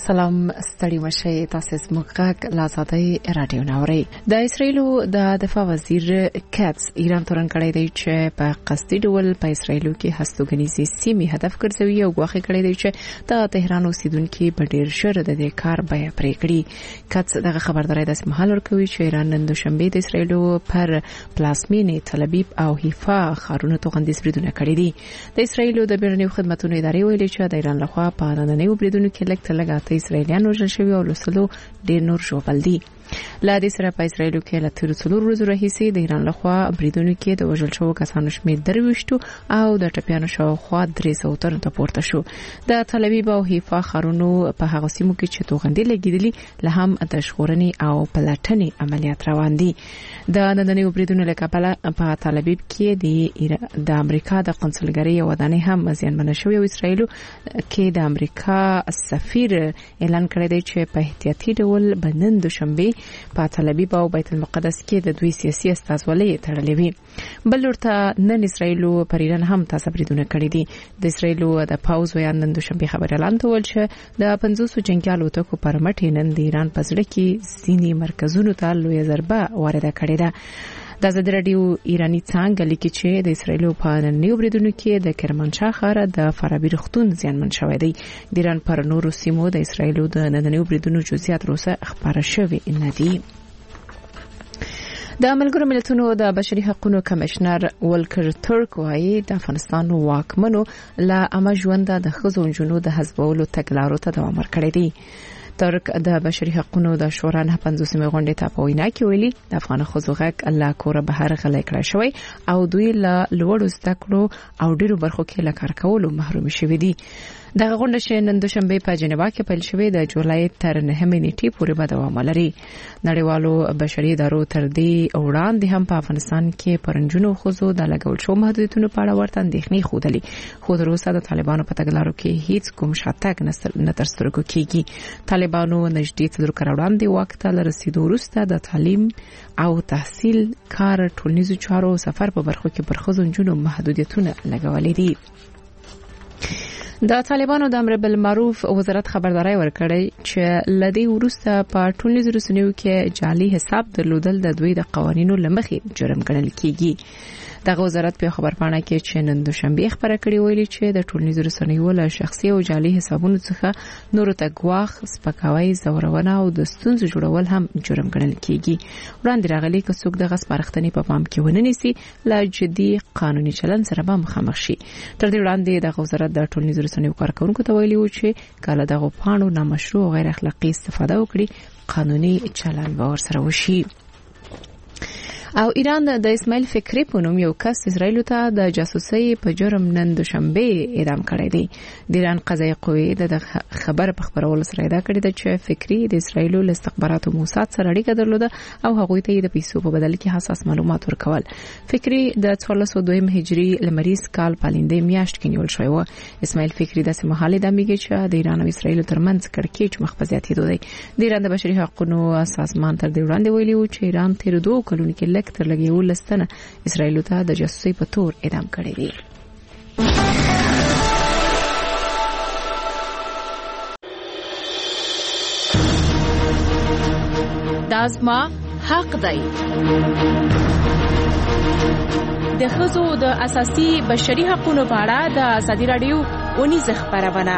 سلام ستړي مشه تاسو زموږ لازادي رادیو نوري د اسرایلو د دفاع وزیر کاتس ایران تورن کړی دی چې په قصدي ډول په اسرایلو کې هستوګنیزي سیمې هدف ګرځوي او غوښه کړی دی چې د تهران اوسیدونکو په ډیر شر د دې کار بیه پرې کړی. کاتس دغه خبرداري د سمحال ورکوي چې ایران نن دوشنبه د اسرایلو پر پلاسمینې تل ابیب او حیفا خارونو توغندیز بریدونه کړی دي. د اسرایلو د بیرنیو خدماتو ادارې ویلي چې د ایران لخوا په نننیو بریدونو کې لګاته اسرایلیان وژل شوي او لسلو ډیر نور ژوبل دي. لا د سره په اسرایلو کې له تیر څلور ورځې راهیسې د ایران لخوا بریدونو کې د وژل شوو کسانو شمېر درويشتو او د ټپيانو شاوخوا 300 تر ته پورته شو. د تل ابیب او حیفا خارونو په هغه سیمو کې چې توغندې لګیدلي له هم د شخورنې او پلاتنې عملیات روان دي. د نننیو بریدونو له کبله په تل ابیب کې د امریکا د قونسلګرۍ ودانۍ هم زیانمن شوې او اسرایلو کې د امریکا سفیر اعلان کړی دی چې په احتیاطي ډول بنن دوشنبه په تل ابیب او بیت المقدس کې د دوی سیاسي استازولۍ تړلې وي. بل ورته نن اسرایلو پر ایران هم تاسو بریدونه کړی دي. د اسرایلو د پاوز ویان نن دوشنبه خبر اعلان کول چې د 500 جنگیالو ټکو پر مټ نن د ایران په ځړ کې ځینی مرکزونو ته لوی ضربه وارده کړې ده. د آزاد رادیو ایرانی څنګه لیکي چې د اسرایلو په نننیو بریدونو کې د کرمانشاه ښار د فارابي رختون زیانمن شوی دی. د ایران پر نورو سیمو د اسرایلو د نننیو بریدونو جزئیات روسه خبره شوی نه دي. د ملګرو ملتونو د بشري حقوقو کمشنر ولکر ترک وايي د افغانستان واکمنو لا امژوند د خزو جنونو د حزبولو تګلارو ته دوام ورکړی دی. ترک د بشري حقوقو د شورا نه 50 غونډې ته په وینا کې ویلي د افغان خزو غږ الله کور بهر غلې کړی شوی او دوی له لوړو ستکړو او ډیرو برخو کې لکار کولو محروم شوي دي. دغه غونډه چې نن دوشنبه په جنیوا کې پیل شوې د جولای تر 9 نیټې پورې به دوام ولري. نړیوالو بشري ادارو تر دې وړاندې هم په افغانستان کې پرنجونو خزو د لګول شو محدودیتونو په اړه ورته اندېښنې خوده. خو د روسا د طالبانو په تګلارو کې هیڅ کوم شاتګ نه تر سترګو کیږي. طالبانو نږدې 3 کال وړاندې وخت له رسیدو وروسته د تعلیم او تحصیل کار ټولنیزو چارو سفر په برخو کې پر خزو جنونو محدودیتونه لګولې دي. د طالبانو د امر بالمعروف وزارت خبرداري ورکړی چې لدی ورسته په ټولنیزو رسنیو کې جعلي حساب درلودل د دوی د قوانینو لمخې جرم ګڼل کیږي. دغه وزارت په خبرپاڼه کې چې نن دوشنبه خبره کړې ویلي چې د ټولنیزو رسنیو له شخصي او جعلي حسابونو څخه نور ته ګواښ سپکاوی زورونه او د ستونزو جوړول هم جرم ګڼل کیږي. وړاندې راغلي که څوک دغه سپارښتنې په پام کې ونه نیسي لا جدي قانوني چلن سره به مخامخ شي. تر دې وړاندې د وزارت د ټولنیزو رسنیو کارکونکو ته ویلي و چې کله دغه پاڼو نامشروع او غیر اخلاقی استفاده وکړي قانوني چلن به ورسره وشي. او ایران د اسماعیل فکری په نوم یو کس اسرایل ته د جاسوسي په جرم نن دوشنبه اعدام کړی دی. د ایران قضایي قوې د خبر په خبرولو سره دا کړی دی چې فکری د اسرایل له استخباراتو موساد سره اړیکه درلوده او هغه ته د پیسو په بدل کې حساس معلومات ورکول. فکری د 1402 هجری لمریز کال پالندې میاشت کې نیول شوی و. اسماعیل فکری د سمحالي د میګه چې د ایران او اسرایل ترمنځ کړکېچ مخبزياتي دوی. د ایران د بشري حقوقو سازمان تر دې وړاندې ویلي و چې ایران تیر 2 کلونو کې تر لګي ولستنه اسرایل ته د جاسوسي په تور اعدام کړی دی. دازما حق دی. د ښځو د اساسي بشري حقوقو په اړه د آزادي رادیو اونیز خبرونه.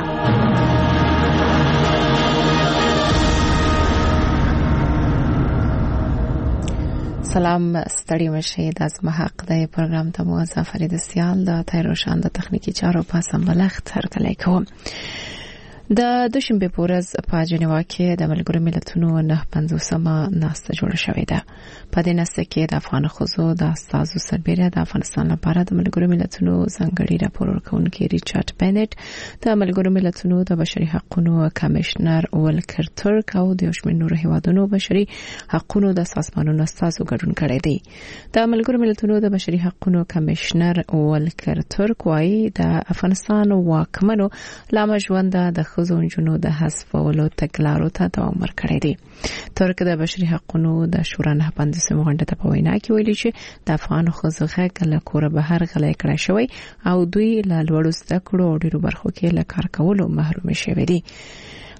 سلام ستړي مشه د ازما حق د پروګرام ته موظف فرید سیال د تایروشان د تخنیکی چارو په سمبلغت هرکلی کوم. د دوشنبه په ورځ په جنیوا کې د ملګرو ملتونو 50مه ناسته جوړه شوې ده. په دې ناسته کې د افغان خزو د استازو سربېره د افغانستان لپاره د ملګرو ملتونو ځانګړي راپور ورکونکي ریچارډ بینټ، د ملګرو ملتونو د بشري حقوقو کمشنر ولکر ترک او د یو شمېر نورو هیوادونو بشري حقوقو د سازمانونو استازو ګډون کړی دی. د ملګرو ملتونو د بشري حقوقو کمشنر ولکر ترک وايي د افغانستان واکمنو لامه ژوند د خزو جنونو د حذفولو تګلارو ته دوام ورکړی دی. ترک د بشري حقوقو د شورا نه 50 غونډه ته په وینا کې ویلي چې د افغان خزو غږ له کور بهر غلې کړی شوی او دوی له لوړو زده کړو او ډیرو برخو کې له کار کولو محروم شوي دي.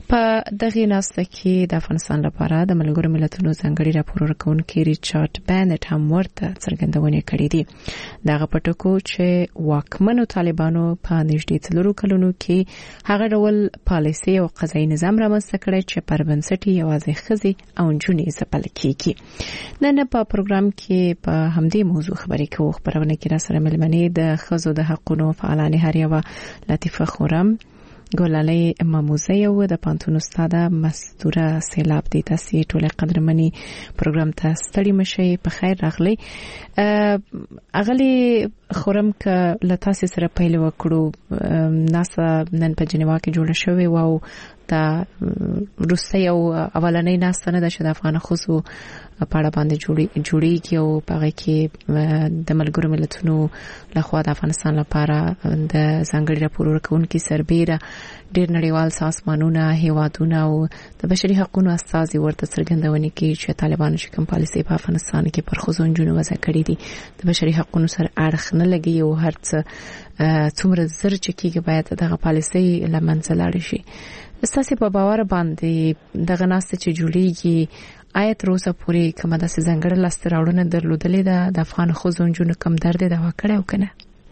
په دغه ناسته کې د افغانستان لپاره د ملګرو ملتونو ځانګړي راپور ورکونکي ریچارډ بینټ هم ورته څرګندونې کړې دي دغه پټکو چې واکمنو طالبانو په نږدې 3 کلونو کې هغه ډول پالیسي او قضایي نظام رامنځته کړی چې پر بنسټ یوازې ښځې او نجونې ځپل کیږي نن په پروګرام کې په همدې موضوع خبرې کوو خبرونه کې را سره ملمنې د ښځو د حقوقو فعالانې هریوه لطیفه خورم ګلالۍ ماموزه یو د پانتون استاد مستوره سیلاب دي تاسو ټول قدرمنې پروګرام ته ستړي مشي په خیر راغلي اغلی خورم ک لتاسې سره پیل وکړو ناسا نن په جنیوا کې جوړه شوې او د روسي او اولنۍ ناسا نه د افغان خصو پاړه باندې جوړیږي او په کې د ملګرو ملتونو لخوا د افغانستان لپاره د ځانګړي راپور ورکونکي سربېره ډېر نړیوال سازمانونه هیوادونه او د بشري حقوقو استازي ورته څرګندونې کوي چې طالبانو چې کوم پالیسي په افغانستان کې پر ښځو نجونو وضع کړې دي د بشري حقوقو سره اړخ نه لګي او هرڅه څومره زر چې کېږي باید دغه پالیسي لمنځه لاړ شي استاسي په باور باندې دغه ناسته چې جوړیږي آیت روزه پوری کومه د ځنګړل لاستراوړنه درلودلې د افغان ښځو نجونو کم درد د وکړو کنه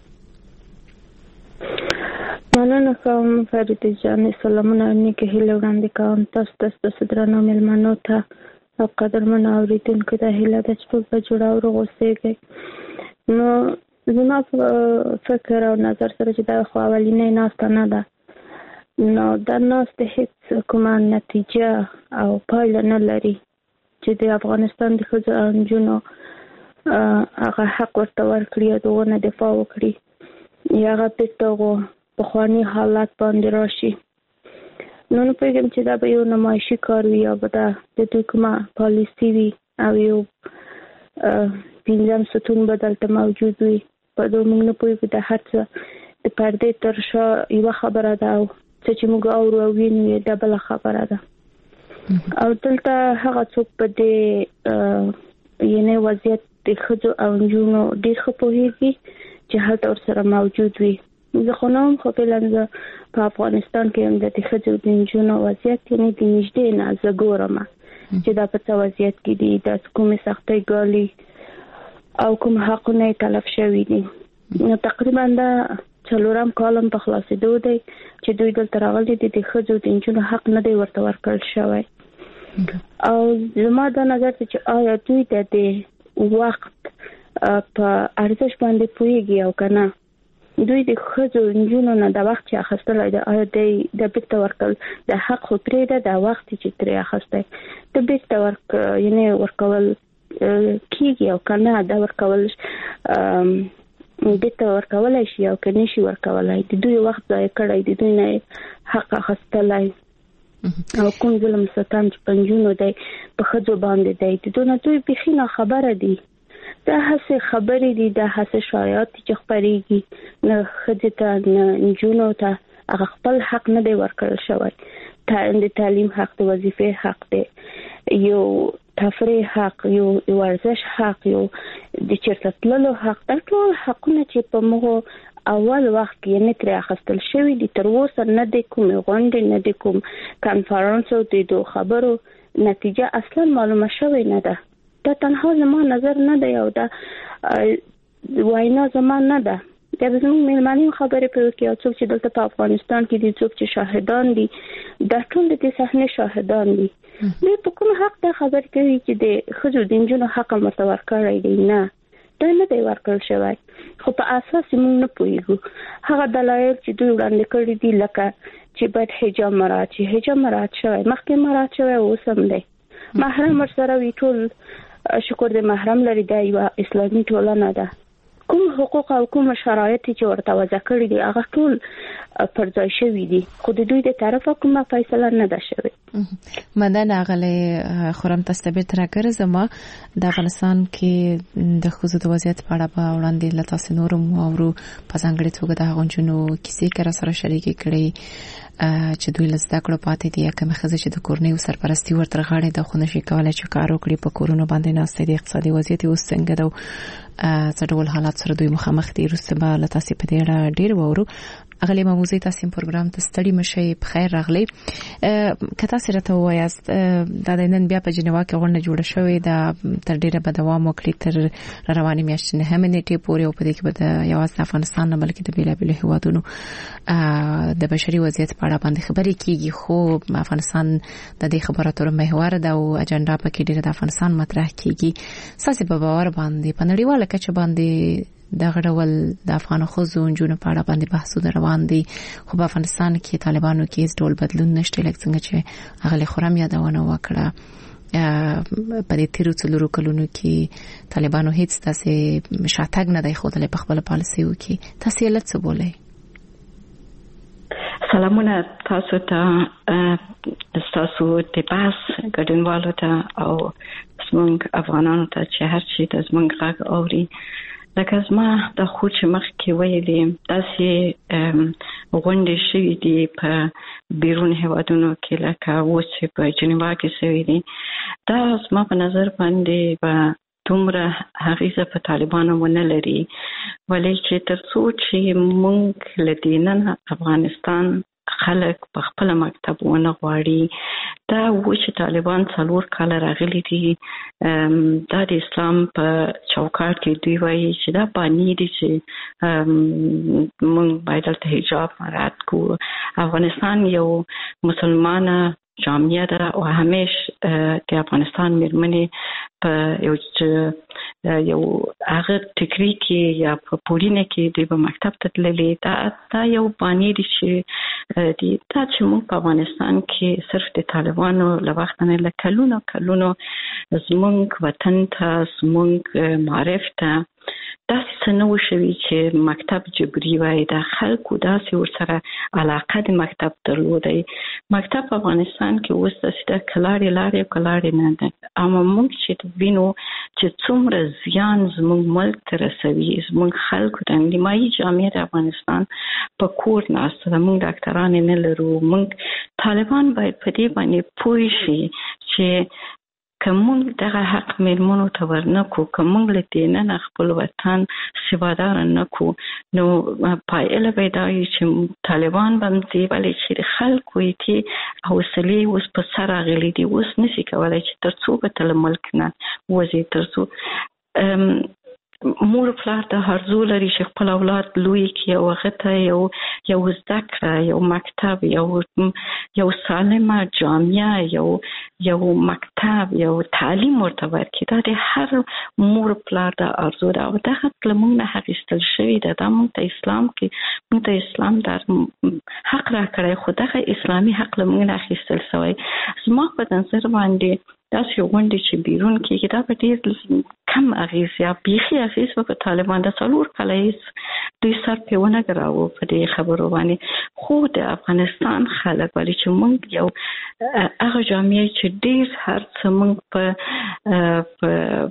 مننه کوم فرید جان سلامونه نیکه هیله وړاندې کوم تاسو درنو ملمنو ته قدرمن اوریدونکو ته هیله د چپ په جوړاو وروسته نو زما فکر او نظر سره چې دا خو اولینې ناسته نه ده نو دا ناسته هیڅ کومه نتیجه او پایله نه لري چې د افغانستان د ښځو او نجونو هغه حق ورته ورکړي او دغه دفاع وکړي یا هغه پټغو په خواني حالت باندې راشي نو پیغام چې دا به یو نمایشي کار وي او دا د دوی کومه پالیسي وي او یو پنځم ستون بدلته موجود وي په دوه موږ نه پوهیږو د هرڅه د پردې تر شا یو خبره ده او چې موږ اورو وینو دا بل خبره ده او دلته هغه څوک په دې یعنی وضعیت د ښځو او نجونو ډېر ښه پوهیږي چې هلته ورسره موجود وي زه خو نوم خو فعلا په افغانستان کې هم د ښځو د نجونو وضعیت یعنی د نږدې نه زه ګورم چې دا په څه وضعیت کې دي د کومې سختۍ ګالي او کوم حقونه تلف شوي دي نو تقریبا دا څلورم کالم په خلاصېدو دی چې دوی دلته راغلي دي د ښځو د نجونو حق نه دی ورته ورکړل شوی او زما دا نظر چې آیا دوی د دې وخت په ارزښت باندې پوهیږي او کنه دوی د ښځو نجونو نه د وخت چې اخیستلی دی آیا د بیرته ورکول د حق خو پرېږده د وخت چې ترې اخیستی د بیرته یعنی ورکول کیږي او کنه دا ورکول بیرته ورکولای شي او کنه شي ورکولای د دوی وخت ضایع کړی د دوی نه حق اخیستلی او کوم ظلم ستم چې پنځونو دی په ښځو باندې دی د دوی نه دوی بېخي نه خبره دي دا هسې خبرې دي دا هسې شایعات چې خپرېږي نه ښځې ته نه نجونو ته هغه خپل حق نه دی ورکړل شوی د تعلیم حق د وظیفې حق دی یو تفریح حق یو ورزش حق یو د چیرته تللو حق دا ټول حقونه چې په موږ اول وخت کې نه ترې اخیستل شوي دي تر اوسه نه د کومې غونډې نه د کوم کنفرانس او د دو خبرو نتیجه اصلا معلومه شوی نه ده دا تنها زما نظر نه دی او دا وینا زما نه ده دا زموږ مېلمانې خبرې پرې وکړي او څوک چې دلته په افغانستان کې دي څوک چې شاهدان دي دا ټول د دې صحنې شاهدان دي دوی په کوم حق دا خبرې کوي چې د ښځو د نجونو حق ورته ورکړی دی نه دا نه دی ورکړل شوی خو په اساس موږ نه پوهیږو هغه دلایل چې دوی وړاندې کړي دي لکه چې باید حجاب مراعات شي حجاب مراعات شوی مخکې مراعات شوی اوس هم دی محرم ورسره وي ټول شکر د محرم لري دا یوه اسلامي ټولنه ده کوم حقوق او کوم شرایط چې ورته وضع کړي دي هغه ټول پر ځای شوي دي خو د دوی د طرفه کومه فیصله نه ده شوې مننه غلې خورم تاسو به تر راګرځم د افغانستان کې د ښځو د وضعیت په اړه به وړاندې له تاسو نورم اورو په ځانګړي توګه د هغو نجونو کیسې کې سره شریکې کړي چې دوی له زده کړو پاتې دي کوم ښځې چې د کورنۍ سرپرستی ورته غاړي د خو نشي کولای چې کار وکړي په کورونو باندې ناسته دي اقتصادي وضعیت اوس څنګه ده څه ډول حالات سره دوی مخامخ دي وروسته به له تاسو په دې اړه ډېر وورو اغلی موضوع تاسو پروګرام ته ستړي مشي په خیر راغلی. کته سره ته وایاست د نن بیا په جنیوا کې غونډه جوړه شوې ده تر ډیره به دوام وکړي تر رواني میاشتې نه هم نیټه پورې او په دې کې به د یوازې افغانستان نه بلکې د بیلابیلو هیوادونو د بشري وضعیت په اړه باندې خبرې کیږي. خو افغانستان د دې خبرو اترو محور ده او اجنډا په کې ډیره د افغانستان مطرح کیږي. ساسي په باور باندې په نړیواله کچه باندې د غړول د افغان خزو جنونو په اړه باندې بحثونه روان دي. خو په افغانستان کې طالبانو کې هیڅ ډول بدلون نشته لکه څنګه چې هغه خورم یادونه وکړه. په دې تیرو څلورو کلونو کې طالبانو هیڅ تاسې شاتګ نه دی خوده په خپل پالیسي وکي. تاسو یې څه بولئ؟ سلامونه تاسو ته تاسو د پاس ګډونوالو ته او زمونږ افغانانو ته چې هر چی د زمونږ غږ اوري. لکه زما د خو چې مخکې ویلې داسې غونډې شوې دي په بیرون هیوادونو کې لکه اوس چې په جنیوا کې شوې دي. دا زما په نظر باندې به دومره اغیزه په طالبانو ونه لري ولې چې تر څو چې موږ له دینه افغانستان خلک په خپل مکتب ونه غواړي. دا و چې طالبان 4 کال راغلي دي دا د اسلام په چوکاټ کې دوی وایي چې دا باندې دي چې موږ باید د حجاب مراعات کوو. افغانستان یو مسلمانه جامعه ده او همیشه د افغانستان مېرمنې په یو هغه ټیکري کې یا په پورینه کې د مکتب ته تللې. دا یو باندې دي چې دا چې موږ په افغانستان کې صرف د طالبانو له وخت نه له کلونو زمونږ وطن ته زمونږ معرف ته داسې څه نه وشوي چې مکتب جبري وای. دا خلکو داسې ورسره علاقه د مکتب درلودی. مکتب په افغانستان کې اوس داسې کلاړې نه ده. اما موږ چې وینو چې څومره زیان زموږ ملک ته رسوي زموږ خلکو ته. نیمایي جامعه د افغانستان په کور ناسته ده. موږ ډاکټران نه لرو. موږ طالبان باید په دې باندې پوه شي چې کوم دغه حق مېرمنو ته ورنکو کوم له دینه خپل وطن سیوادار نکو نو پایله پیدا چې طالبان باندې بلې چې خلکو یې حوصله اوس په سر غلي دي. اوس نشي کولای چې ترڅو په تل ملک نه وځي ترڅو مور پلار د هرزو لري چې خپل اولاد لوی کی او غته یو ذکر یو مکتب یو سالمه جامعه یو مکتب یو تعلیم ورته ورکړي. دا د هر مور پلار د ارزو ده او دا حق له موږ نه اخیستل شوی ده. دا موږ ته اسلام کې موږ ته اسلام در حق را کړی خو دغه اسلامي حق له موږ نه اخیستل شوی. زما په نظر باندې داسې غونډې چې بیرون کې دا په ډېر کم اغیز یا بیخي اغیز په طالبان د 4 کاله دوی سر په ونه غراو په دې خبرو باندې. خو د افغانستان خلک ولې چې موږ یو هغه جامعه چې ډېر هر څه موږ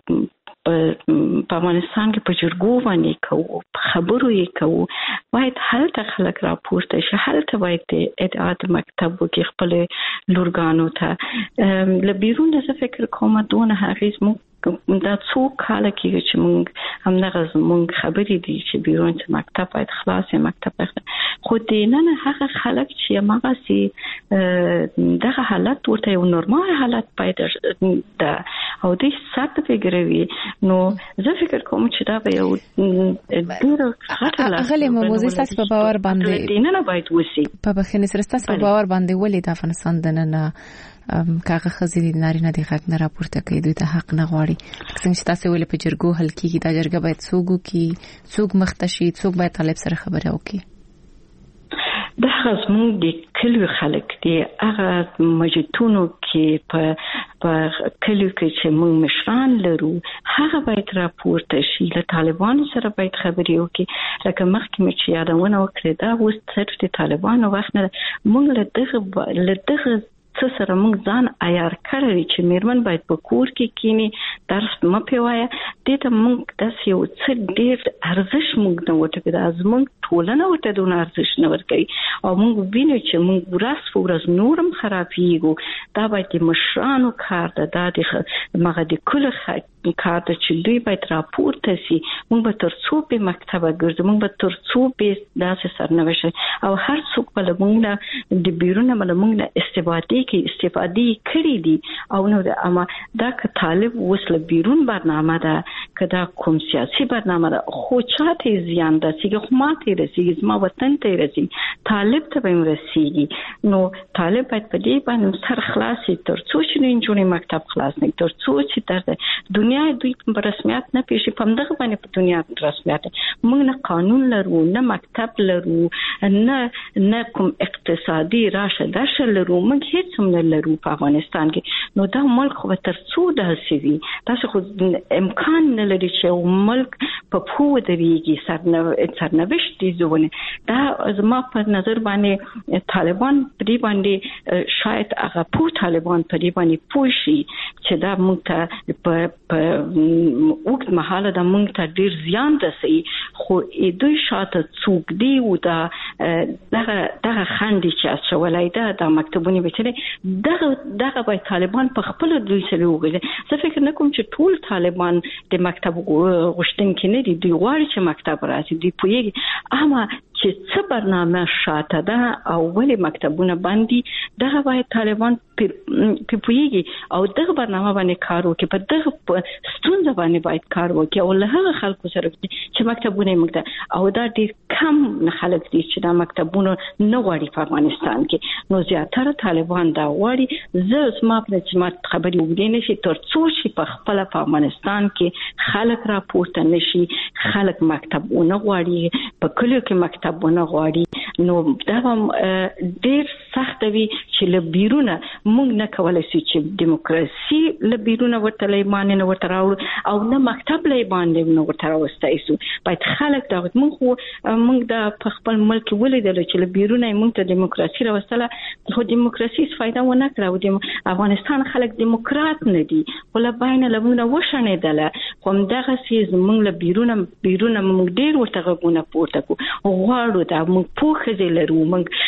په افغانستان کې په جرګو باندې کوو په خبرو یې کوو باید هلته خلک راپورته شي. هلته باید ادعات مکتب کې خپل لورګانو ته له بیرون د فکر کومه دونه هغیز موږ دا څو کال کې چې موږ همدغه زموږ خبرې دي چې بیرون چې مکتب باید خلاص مکتب خو دینه هغه خلک چې هغه سي دغه حالت ورته یو نورمال حالت باید دا او دې سخت فکروي. نو زه فکر کوم چې دا به یو ډېر خطر هغه موضوع تاسو په باور باندې دینه باید وسی په بخښنه سره تاسو په باور باندې ولې د افغانستان دننه کاغه خزري نارینه د حق نه راپورته کوي دوی ته حق نه غواړي. څنګه چې تاسو ویل په جرګو حل کیږي دا جرګه باید څوک مختشي څوک باید طالب سره خبره وکړي. دا زموږ د کلیو خلک دي هغه مجتونو کې په کلیو کې چې موږ مشران لرو هغه باید راپورته شي له طالبانو سره باید خبرې وکړي. لکه مخکې مې چې یادونه وکړه دا اوس صرف د طالبانو وخت نه موږ له دغه څه سره موږ ځان عیار کړی چې میرمن باید په کور کې کینی درس مپه وایي. دې ته موږ داسې یو څه ډېر ارزش موږ نه ورته دا زموږ ټولنه ورته دونه ارزش نه ورکوي او موږ وینو چې موږ ورځ نورم خرابېږو. دا باید د مشرانو کار ده. دا د مغه د کل کار د چې دوی باید راپورته سي موږ به ترڅو په مکتب ګرځو موږ به ترڅو په داسې سرنوشت او هر څوک بل موږ د بیرونه بل موږ استفاده کړې دي او نو اما دا که طالب وسله بیرون برنامه ده کدا کوم سیاسي برنامه ده خو چاته زیان ده چې خو ماته رسیږي زما وطن ته رسیږي طالب ته به رسیږي نو طالب باید په دې باندې سر خلاصي ترڅو چې نجونې مکتب خلاص نه ترڅو چې تر دنیا دوی په رسمیت نه پیښې په دغه باندې په دنیا رسمیت موږ نه قانون لرو نه مکتب لرو نه کوم اقتصادي راشه درشه لرو موږ هیڅ هم نه لرو په افغانستان کې نو دا ملک خو ترڅو د سوي تاسو خو امکان نه لري چې ملک په پوه درېږي سرنوشت دي زونه دا زما په نظر باندې طالبان په دې باندې شاید هغه پوه طالبان په دې باندې پوه شي چې دا موږ ته په وخت مهاله دا موږ ته ډیر زیان رسي خو دوی شاته څوک دی او دا دغه خندي چې اچولای دا د مکتبونو بچره دغه به طالبان په خپل دوی سره وګوري زه فکر نه کوم چې ټول طالبان د مکتب غوښتونکي نه دي دوی غواړي چې مکتب راشي دوی پوهیږي اما چې څه برنامه شاته ده او ولې مکتبونه باندې دغه باید طالبان په پوهیږي او دغه برنامه باندې کار وکړي په دغه ستونزه باندې باید کار وکړي او له هغه خلکو سره چې مکتبونه موږ او دا ډیر کم خلک دي چې دا مکتبونه نه غواړي په افغانستان کې نو زیاتره طالبان دا غواړي زه زما په جماعت خبري وګړي نشي ترڅو چې په خپل په افغانستان کې خلک راپورته نشي خلک مکتبونه غواړي په کلیو کې مکتبونه غواړي نو دا ډیر سخت وي چې له بیرونه موږ نه کولای شو چې دیموکراسي له بیرونه ورته لایمانه نه ورته راوړو او نه مکتب لای باندې نه ورته راوستای شو باید خلک دا موږ د خپل ملک ولیدل چې له بیرونه موږ ته دیموکراسي راوستله خو دیموکراسي فائدہ ونه کړو افغانستان خلک دیموکرات نه دي ولا باینه لمونه وشنیدله کوم دغه سیز موږ له بیرونه موږ ډیر ورته غوونه پورته کو غواړو دا موږ پوښتنه لرو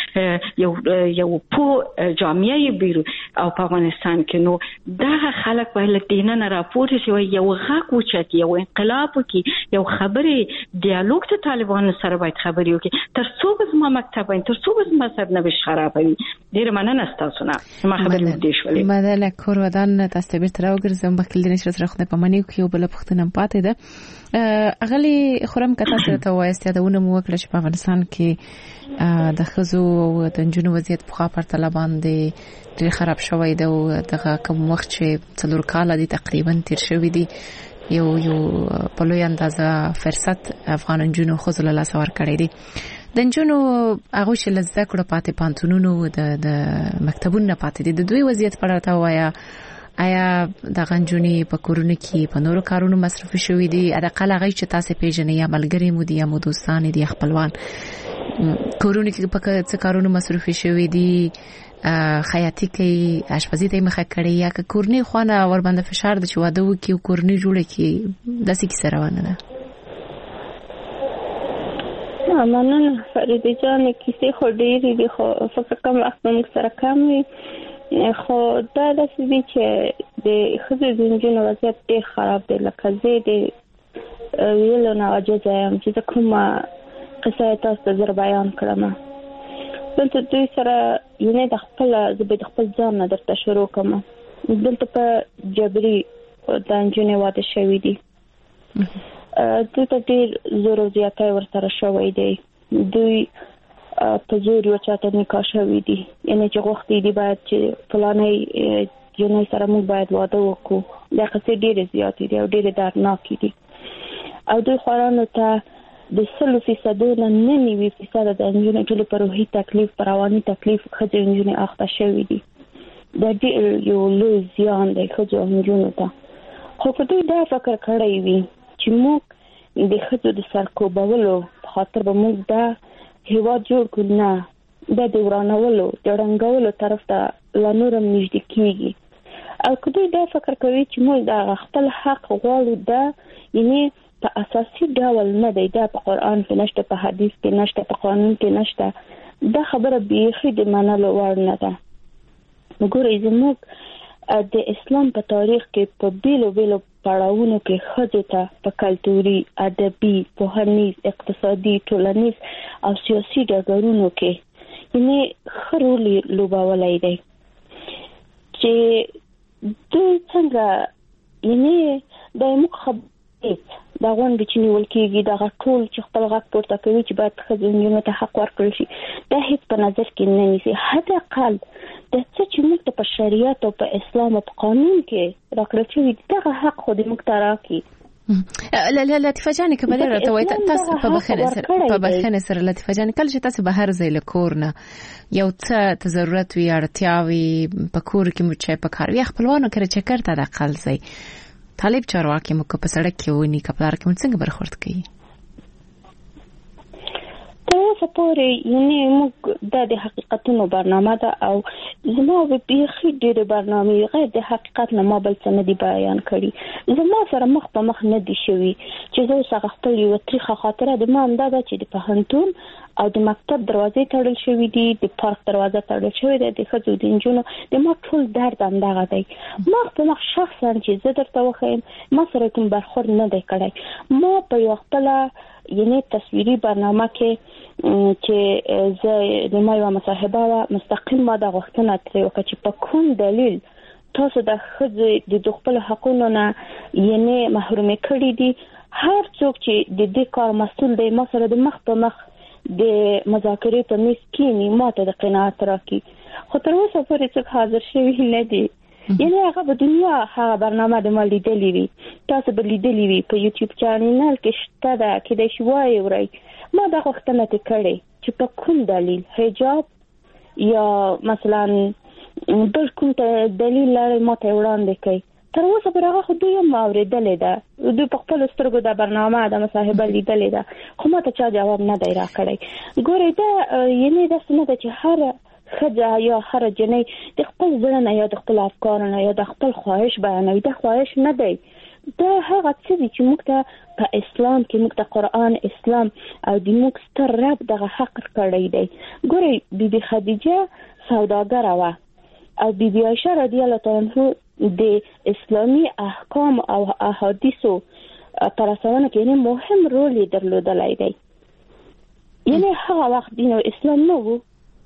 موږ یو په جامعه بیرو او په افغانستان کې نو دا خلک په لټینه نه راپورته شي یو غاک وچت یو انقلاب کی یو خبرې ډیالوګ ته طالبان سره باید خبرې وکړي ترڅو به ما مکتب ترڅو به ما سرنوشت خرابوي ډیر مننه تاسو نه ما خبرې دې شولې مدله کور ودان تاسو به تر وګرځم بکل دې نشره خو په منیو کې بل پختنه پاتې ده اغلی خرم کته سره ته وایست یادونه مو وکړه چې په افغانستان کې د خزو او د جنو وضعیت په پرتله باندې ډیر خراب شوی دی او دغه کوم وخت چې څلور کال دي تقریبا تیر شوی دی یو په لوی اندازه فرصت افغان جنو خزو له لاس ور کړی دی د جنو هغه چې لزده کړه پاتې پانتونونو د مکتبونو پاتې دي د دوی وضعیت په اړه وایا آیا د غنجونی په کورونه کې په نورو کارونو مصرف شوی دي اډقل هغه چې تاسو پیژنې یا ملګری مو دي یا مو دوستان دي خپلوان کورونه کې په څه کارونو مصرف شوی دي خیاطی کې اشپزی ته مخه کړی یا که کورنی خوانه ور باندې فشار د چواده وکي او کورنی جوړه کې داسې کی سره روانه ده مننه فرید جان کیسه خو ډېری دي خو فکر کوم وخت موږ سره کم وي خو دا داسې دي چې د ښځو د نجونو وضعیت ډېر خراب دی لکه زه د ویلو نه عاجزه یم چې زه کومه قصه تاسو ته زر بیان کړم دلته دوی سره یعنې د خپل ځان نه درته شروع کوم دلته په جبري د نجونې واده شوي دي دلته ډېر زور او زیاتی ورسره شوی دی دوی په زور یو چاته نکاح شوی دي یعنې چې غوښتي دي باید چې فلانۍ جنۍ سره موږ باید واده وکړو دا قصې ډېرې زیاتې دي او ډېرې دردناکې دي او دوی خوارانو ته د 100% نه 90% د نجونو ټول په روحي تکلیف پر رواني تکلیف ښځې نجونې اخته شوي دي دا ډېر یو لوی زیان دی ښځو او نجونو ته خو که دوی دا فکر کړی وي چې موږ د ښځو د سرکوبولو په خاطر به موږ دا هیواد جوړ کړو نه د ورانولو د رنګولو طرف ته لا نور نږدې کیږي او که دوی دا فکر کوي چې موږ د خپل حق غواړو دا یعنې په اساسي ډول نه دی دا په قرآن کې نشته په حدیث کې نشته په قانون کې نشته دا خبره بیخي د منلو وړ نه ده وګورئ زموږ د اسلام په تاریخ کې په بیلو پړاوونو کې ښځو ته په کلتوري، ادبي، پوهنیز، اقتصادي، ټولنیز او سیاسي ډګرونو کې یعنی ښه رول لوبولی دی چې دوی څنګه یعنی د موږ خبرې دا غونډې چې نیول کېږي دا ټول چې خپل غږ پورته کوي چې باید ښځو نجونو ته حق ورکړل شي دا هیڅ په نظر کې نه نیسي. حداقل د څه چې موږ ته په شریعت او په اسلام او په قانون کې راکړل شوي دغه حق خو دې موږ ته راکړي. لطیفه جان کبلې راته وایي تاسو په بخښنه سره لطیفه جان کله چې تاسو بهر ځای له کور نه یو څه ته ضرورت وي اړتیاوي په کور کې مو چې په کار وي خپلوانو کې چکر ته د اقل ځای طالب چارواکي مو په سړک کې ونی کپلار کې موږ څنګه برخورد کوي؟ تاسو پورې یعنی موږ د حقیقتونو برنامه ده او زما به بیخي ډېر برنامه غیر د حقیقت نه ما بل څه نه دی بیان کړي. زما سره مخ په مخ نه دي شوي چې زه څنګه خپل یو تاریخ خاطره د ما هم دا چې د پوهنتون او د مکتب دروازې تړل شوې دي، د پارک دروازه تړل شوې ده، د ښځو د نجونو د ما ټول درد همدغه دی. ما په مخ شخصا چې زه درته وښیم ما سره کوم برخورد نه دی کړی. ما په یو خپله یعنی تصویري برنامه کې چې زه د ما یو مصاحبه مستقیم ما د غوښتنه ترې وکړه چې په کوم دلیل تاسو د ښځې د خپل حقوقو نه یعنی محرومې کړي دي. هر څوک چې د دې کار مسؤل دی ما سره د مخ په مخ د مذاکرې په میز کېني ما ته د قناعت راکړي. خو تر اوسه پورې څوک حاضر شوي نه دي. یعنی هغه په دنیا هغه برنامه د ما لیدلې وي، تاسو به لیدلې وي په یوټیوب چینل کې شته ده کېدای شي وایي ما دا غوښتنه کړې چې په کوم دلیل حجاب یا مثلا بل کوم دلیل لري ما ته وړاندې کوي. تر اوسه پر هغه خو دوی هم اورېدلې ده، دوی په خپل سترګو د برنامه د مصاحبه لیدلې ده خو ما ته چا جواب نه دی راکړی. ګورئ دا یعنی داسې نه ده چې هر ښځه یا هر جنۍ د خپل زړه نه یا د خپل افکارو نه یا د خپل خواهش بیانوي. دا خواهش نه دی، دا هغه څه دي چې موږ ته په اسلام کې موږ ته قرآن اسلام او د موږ ستر رب دغه حق کړی دی. ګورئ بیبي خدیجه سوداګره وه او بیبي عایشه رضی الله تعالی عنها د اسلامي احکام او احادیثو پر اساسونه کې مهم رول درلودلی دی. یعنی هغه وخت دین او اسلام نه وو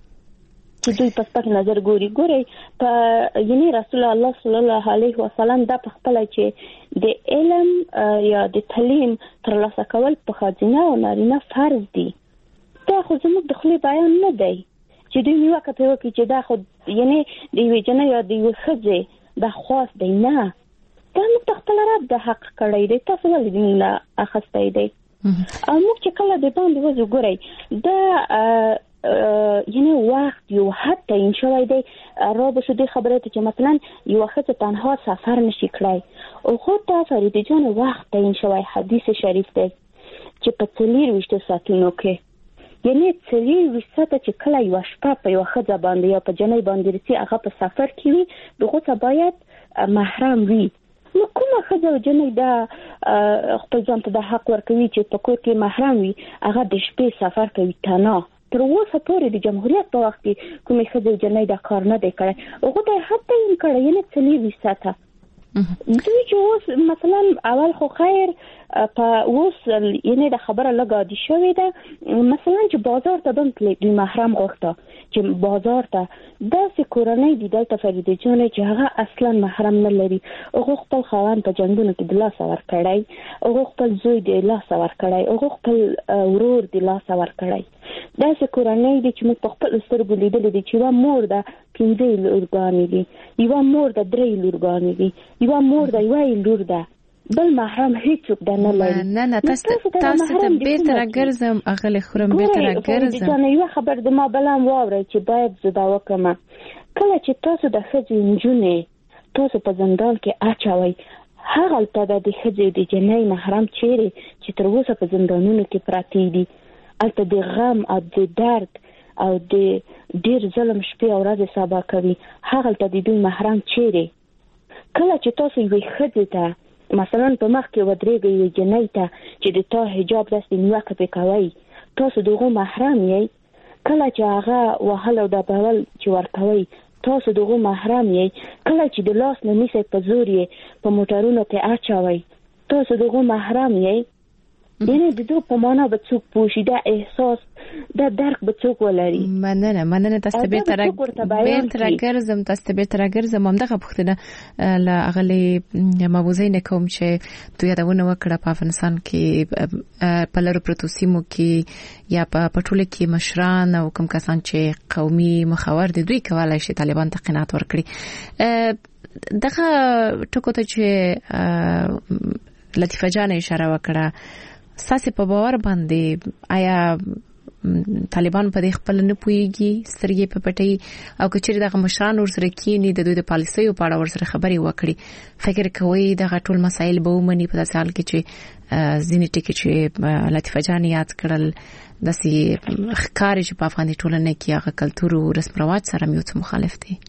چې دوی په سپک نظر ګوري. ګورئ په یعنی رسول الله صلی الله علیه وسلم دا په خپل چې د علم یا د تعلیم ترلاسه کول په ښځینه او نارینه فرض دي. دا خو زموږ د خولې بیان نه دی چې دوی نیوکه پرې وکړي چې دا خو یعنی د یوې جنۍ یا د یوې ښځې دا خاص دی. نه، دا موږ ته خپل رب د حق کړی دی، تاسو ولې د موږ نه اخیستی دی؟ او موږ چې کله د باندې وځو ګورئ دا یعنی وخت یو حد تعیین شوی دی. را به شو دې خبره ته چې مثلا یو ښځه تنها سفر نشي کړی او خو ته فرید جان وخت تعیین شوی حدیث شریف دی چې په 24 ساعتونو کې یعنی 24 ساعته چې کله یو شپه په یو ښځه باندې یا په جنۍ باندې رسي هغه په سفر کې وي دغه ته باید محرم وي. نو کومه ښځه او جنۍ دا خپل ځان ته د حق ورکوي چې په کور کې محرم وي هغه د شپې سفر کوي تنها؟ تر اوسه پورې د جمهوریت په وخت کې کومې ښځې او جنۍ دا کار نه دی کړی. هغه ته حتی یې کړی یعنی 24 ساعته. دوی چې اوس مثلا اول خو خیر په اوس یعنی د خبره لږه عادي شوې ده مثلا چې بازار ته هم تللی دوی محرم غوښته چې بازار ته داسې کورنۍ دي دلته فریده جانې چې هغه اصلا محرم نه لري. هغه خپل خاوند په جنګونو کې د لاسه ورکړی، هغه خپل زوی د لاسه ورکړی، هغه خپل ورور د لاسه ورکړی. داسې کورنۍ دي چې موږ په خپل سترګو لیدلې دي چې یوه مور ده 5 لورګانې دي، یوه مور ده 3 لورګانې دي، یوه مور ده یوه لور ده، بل محرم هیڅوک ده نه لري. نه تاسو ته بیرته راګرځم اغلی خورم بیرته راګرځم. یوه خبر د ما بلم واورئ چې باید زه دا وکړم. کله چې تاسو د ښځې نجونې تاسو په زندان کې اچوئ هغلته د ښځې د جنۍ محرم چیرې چې تر اوسه په زندانونو کې پراته دي هلته د غم او د درد او د ډیر ظلم شپې او ورځې سبا کوي هغلته د دوی محرم چیرې؟ کله چې تاسو یوې ښځې ته مثلا په مخ کې ودرېږئ یوې جنۍ ته چې د تا حجاب داسې نیوکه پرې کوئ تاسو د هغو محرم یئ؟ کله چې هغه وهل او ډبول چې ورکوئ تاسو دغه محرم یې کله چې د لاس نه نیسئ په زور یې په موټرونو کې اچوئ تاسو دغه محرم یې یعنی د دوه په معنا به څوک پوښي دا احساس دا درک به څوک ولري. مننه تاسو به تر ګرځم همدغه پوښتنه لا اغلی مبوزي نه کوم چې دوی یادونه وکړه په افغانستان کې په لړ پروتوسیمو کې یا په پټوله کې مشران او کوم کسان چې قومي مخاور دي دوی کولای شي طالبان ته قناعت ورکړي. دغه ټکو ته چې لطیفه جان اشاره وکړه ساسي په باور باندې آیا طالبان په دې خپل نه پويږي سترګې په پټي او کچېر دغه مشران ورسره کېني د دوی د پالیسیو په اړه ورسره خبري وکړي فکر کوي دغه ټول مسایل به ومني په داسې حال کې چې ځینې ټکي چې لطیفه جان یاد کړل داسې ښکاري چې په افغاني ټولنه کې هغه کلتور او رسم رواج سره یو څه مخالف دي.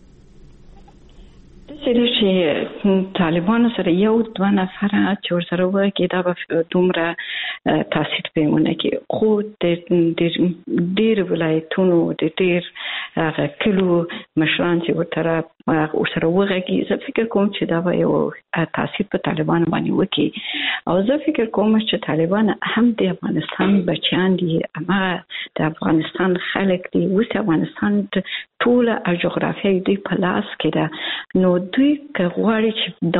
چې طالبانو سره یو دوه نفر چې ورسره وکړي دا به دومره تاثیر پیونه کې خو د ډېر ولایتونو د ډېر کلو مشران چې ورسره وکړي زه فکر کوم چې دا به یو تاثیر په طالبانو باندې وکړي او زه فکر کوم چې طالبان هم د افغانستان بچیان دي اما د افغانستان خلک دي اوس افغانستان ټول جغرافیای دی په لاس کې ده نو دوی غواړي چې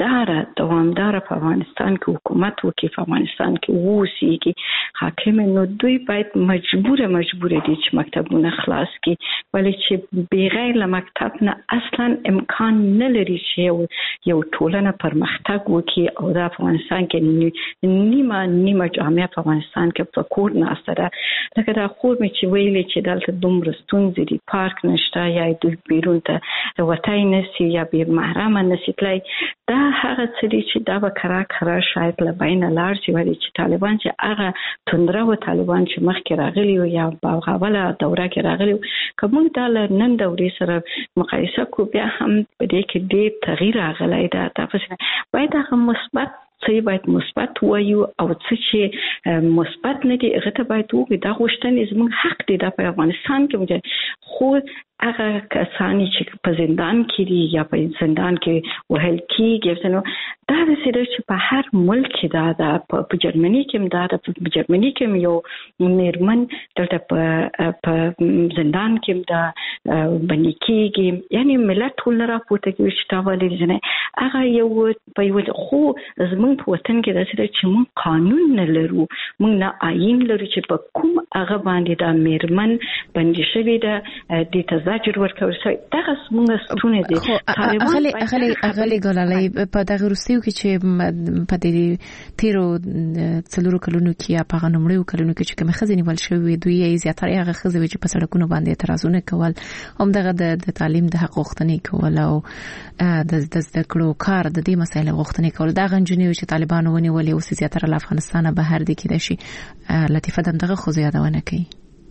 دوامدار په افغانستان کې حکومت وکړي په افغانستان کې ووسیږي حاکم نو دوی باید مجبور دي چې مکتبونه خلاص کړي ولی چې بغیر له مکتب نه اصلا امکان نه لري چې یو ټولنه پرمختګ وکړي او د افغانستان کې نیمه جامعه په افغانستان کې په کور ناسته ده لکه دا خور مې چې ویلې چې دلته دومره ستونزې دي پارک نشته یا دوی بیرون ته وتای نسی یا بیر محرم نسی تلای دا هغه څه دي چې دا به کرا شاید له بین لار شي ولی چې طالبان چې هغه توندره و طالبان چې مخکې راغلي او یا په اوله دوره کې راغلي کوم دا نن دورې سره مقایسه کو بیا هم په دې کې ډېر تغییر راغلی دا تاسو باید هغه مثبت څه باید مثبت وایو او څه چې مثبت نه دي هغه ته باید وګورئ دا غوښتنې زموږ حق دي د افغانستان کې خو هغه کسانی چې په زندان کې دي یا په زندان کې وهل کیږي نو دا د سره چې په هر ملک کې دا په جرمني کې په جرمني کې یو میرمن دلته په زندان کې دا باندې کیږي یعنی ملت ټول راپورته کوي چې تا ولې نه هغه یو په یو خو زموږ په وطن کې دا سره چې موږ قانون نه لرو موږ نه آئین لرو چې په کوم هغه باندې دا میرمن باندې شوی دا د زاجر ورکول شي دا څنګه ستونه دي اغلی ګلالي په دغه روسیو کې چې په دې تیرو څلورو کلونو کې یا په غنمړو کلونو کې چې کوم خزینی ول شوی دوی یې زیاتره هغه خزوي چې په سړکونو باندې اعتراضونه کول هم دغه د تعلیم د حق غوښتنې کول او د زده کړو کار د دې مسایل غوښتنې کول دا غنجونی چې طالبانو ونیولې او زیاتره له افغانستانه بهر دي کې دشي لطیفه دغه خو زیادونه کوي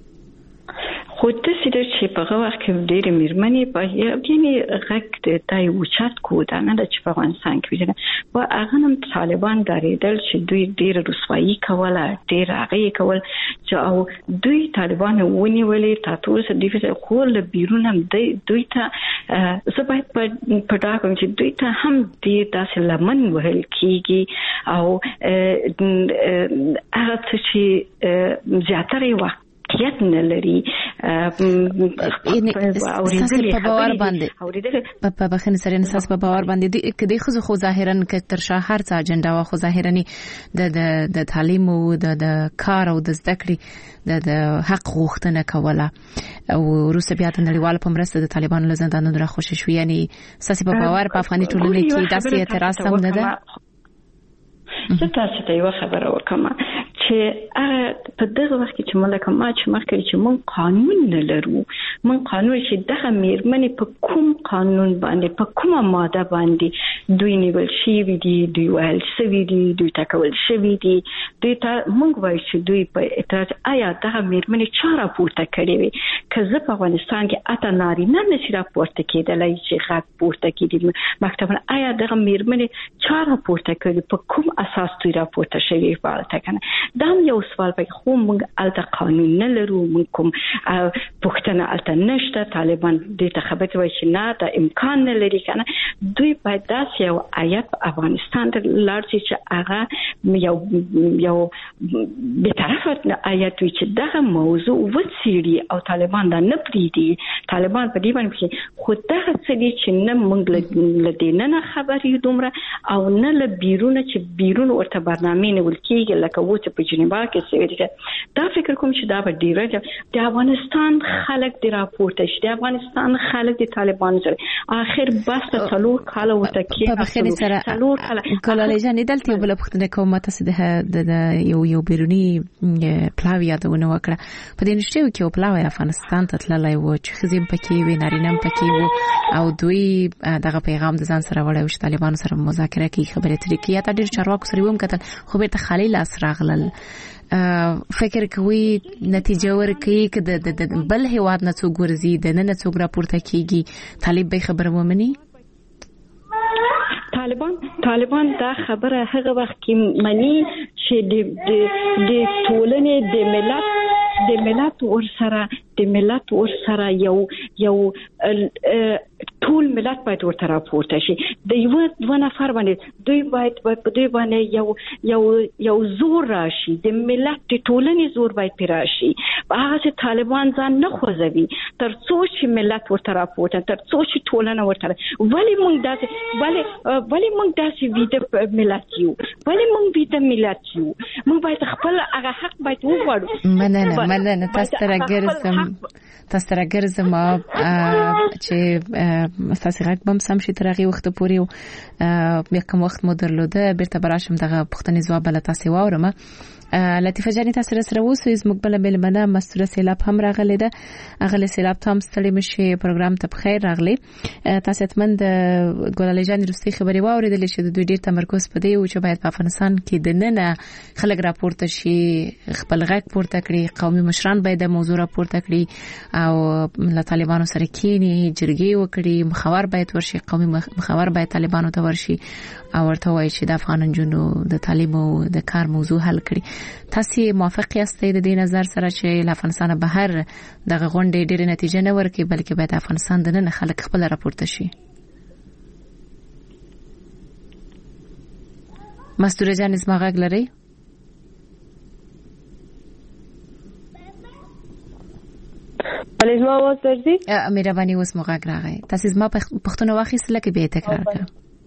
خو د سیده چې په هغه وخت کې ډېر میرمنې په یعنی غږ د تای وچات کو دا نه چې په افغانستان کې ویل او هغه هم طالبان دریدل چې دوی ډېر رسوایی کوله ډېر هغه کول چې او دوی طالبان ونیولې تاسو سره د فیس خو له بیرون هم دوی ته زبایت په دا کوم چې دوی ته هم دې تاسو لمن وهل کیږي او هغه چې زیاتره وخت کیت نه لري اوریدل په باور باندې په بخنه سره انساس په باور باندې کدي خو ظاهرا کتر شهر څه اجنډا وا خو ظاهرا د تعلیم او د کار او د زده کړې د حق غوښتنه کوله او روس بیا د نړیوال په مرسته د طالبانو له زندانونو را خوشی شو یعنی ساسي په باور په افغاني ټولنه کې داسې اعتراض هم نه ده زه تاسو ته یو خبره وکم چې په دغه وخت کې چې ملک ما چې مخکې چې مون قانون نه لرو مون قانون چې دغه میرمنې په کوم قانون باندې په کومه ماده باندې دوی نیول شي دي دوی ویل شوی دي دوی تکول شوی دي دوی ته مونږ وایو چې دوی په اعتراض آیا دغه میرمنې چا راپورته کړې وي که زه په افغانستان کې اته نارینه نشي راپورته کېدلای چې غږ پورته کړي مکتبونه آیا دغه میرمنې چا راپورته کړي په کوم اساس دوی راپورته شوی پالته کنه دا یو سوال پکې خو موږ الته قانون نه لرو، موږ کوم پښتنه الته نشته. طالبان دې ته خبرې وایي چې نه دا امکان نه لري کنه. دوی باید داسې یو آیت افغانستان ته لاړ شي چې هغه یو به طرفه آیت وي چې دغه موضوع وڅېړي او طالبان دا نه پریږدي. طالبان په دې باندې خو دغه څه دي چې نه موږ له دې نه خبرې دومره او نه له بیرونه چې بیرون ورته برنامې نیول کېږي لکه و چې په جنیوا کې شوي دي. دا فکر کوم چې دا به ډېره د افغانستان خلک د راپورته شي، د افغانستان خلک د طالبانو سره آخر بس ته 4 کاله ورته کې په بخیر سره کولای جان دلته یو بل پښتنه کوم تاسو د یو بیرونی پلاوی یادونه وکړه. په دې نشته کې یو پلاوی افغانستان ته تللی و چې خزم پکې وي، نارینه پکې وو او دوی دغه پیغام د ځان سره وړي چې طالبانو سره مذاکره کوي، خبرې ترې کوي. یا ډېر چارواکو سره ووم کتل خو به ته خالي لاس راغلل. فکر کوي نتیجه ورکړي چې د بل هیواد نه څوک ورزي د نه څوک راپورته کیږي طالب به خبره ومني. طالبان دا خبره هغه وخت کې مني چې د ټولنې د ملت ورسره یو ټول ملت باید ورته راپورته شي. د یو نفر باندې دوی باندې یو زور راشي، د ملت د ټولنې زور باید راشي. هغه چې طالبان ځان نه خوځوي تر څو چې ملت ورته راپورته، تر څو چې ټولنه ورته ولی موږ داسې ویده ملت یو، ولی موږ ویده ملت یو. موږ باید خپل هغه حق باید وغواړو. مننه تاسو راګرځم چې تاسو غږ بم سم شي ترغه وخت پورې کوم وخت مو درلوده بیرته براشم دغه پښتني ځواب بل تاسو واورم. لطیفه جاني تاسو سره ووسو زموږ بل ملمنه مسوره سیلاب هم راغله ده. اغله سیلاب تام ستړي مشي پروګرام ته بخیر راغلي. تاسو اتمن د ګولالي جان روسي خبري واوریدل چې د دوی ډیر تمرکز پدې او چې باید په افغانستان کې د نن خلک راپورته شي، خپل غږ پورته کړي، قومي مشران باید د موضوع راپورته کړي او له طالبانو سره کېني جرګې وکړي، مخاور باید ورشي، قومي مخاور باید طالبانو ته ورشي او ورته وایي چې د افغان جنونو د تعلیم او د کار موضوع حل کړي. تاسو موافق یاستئ د دې نظر سره چې له افغانستان بهر دغه غونډې ډېرې نتیجه نه ورکړي بلکې باید افغانستان د نن خلک خپل راپورته شي؟ مستوره جان اسما غږ لري؟ ولې زما आवाज درځي؟ مهرباني اوس مو غږ راغی. تاسو زما پښتون واخیستله کې به تکرار کړم.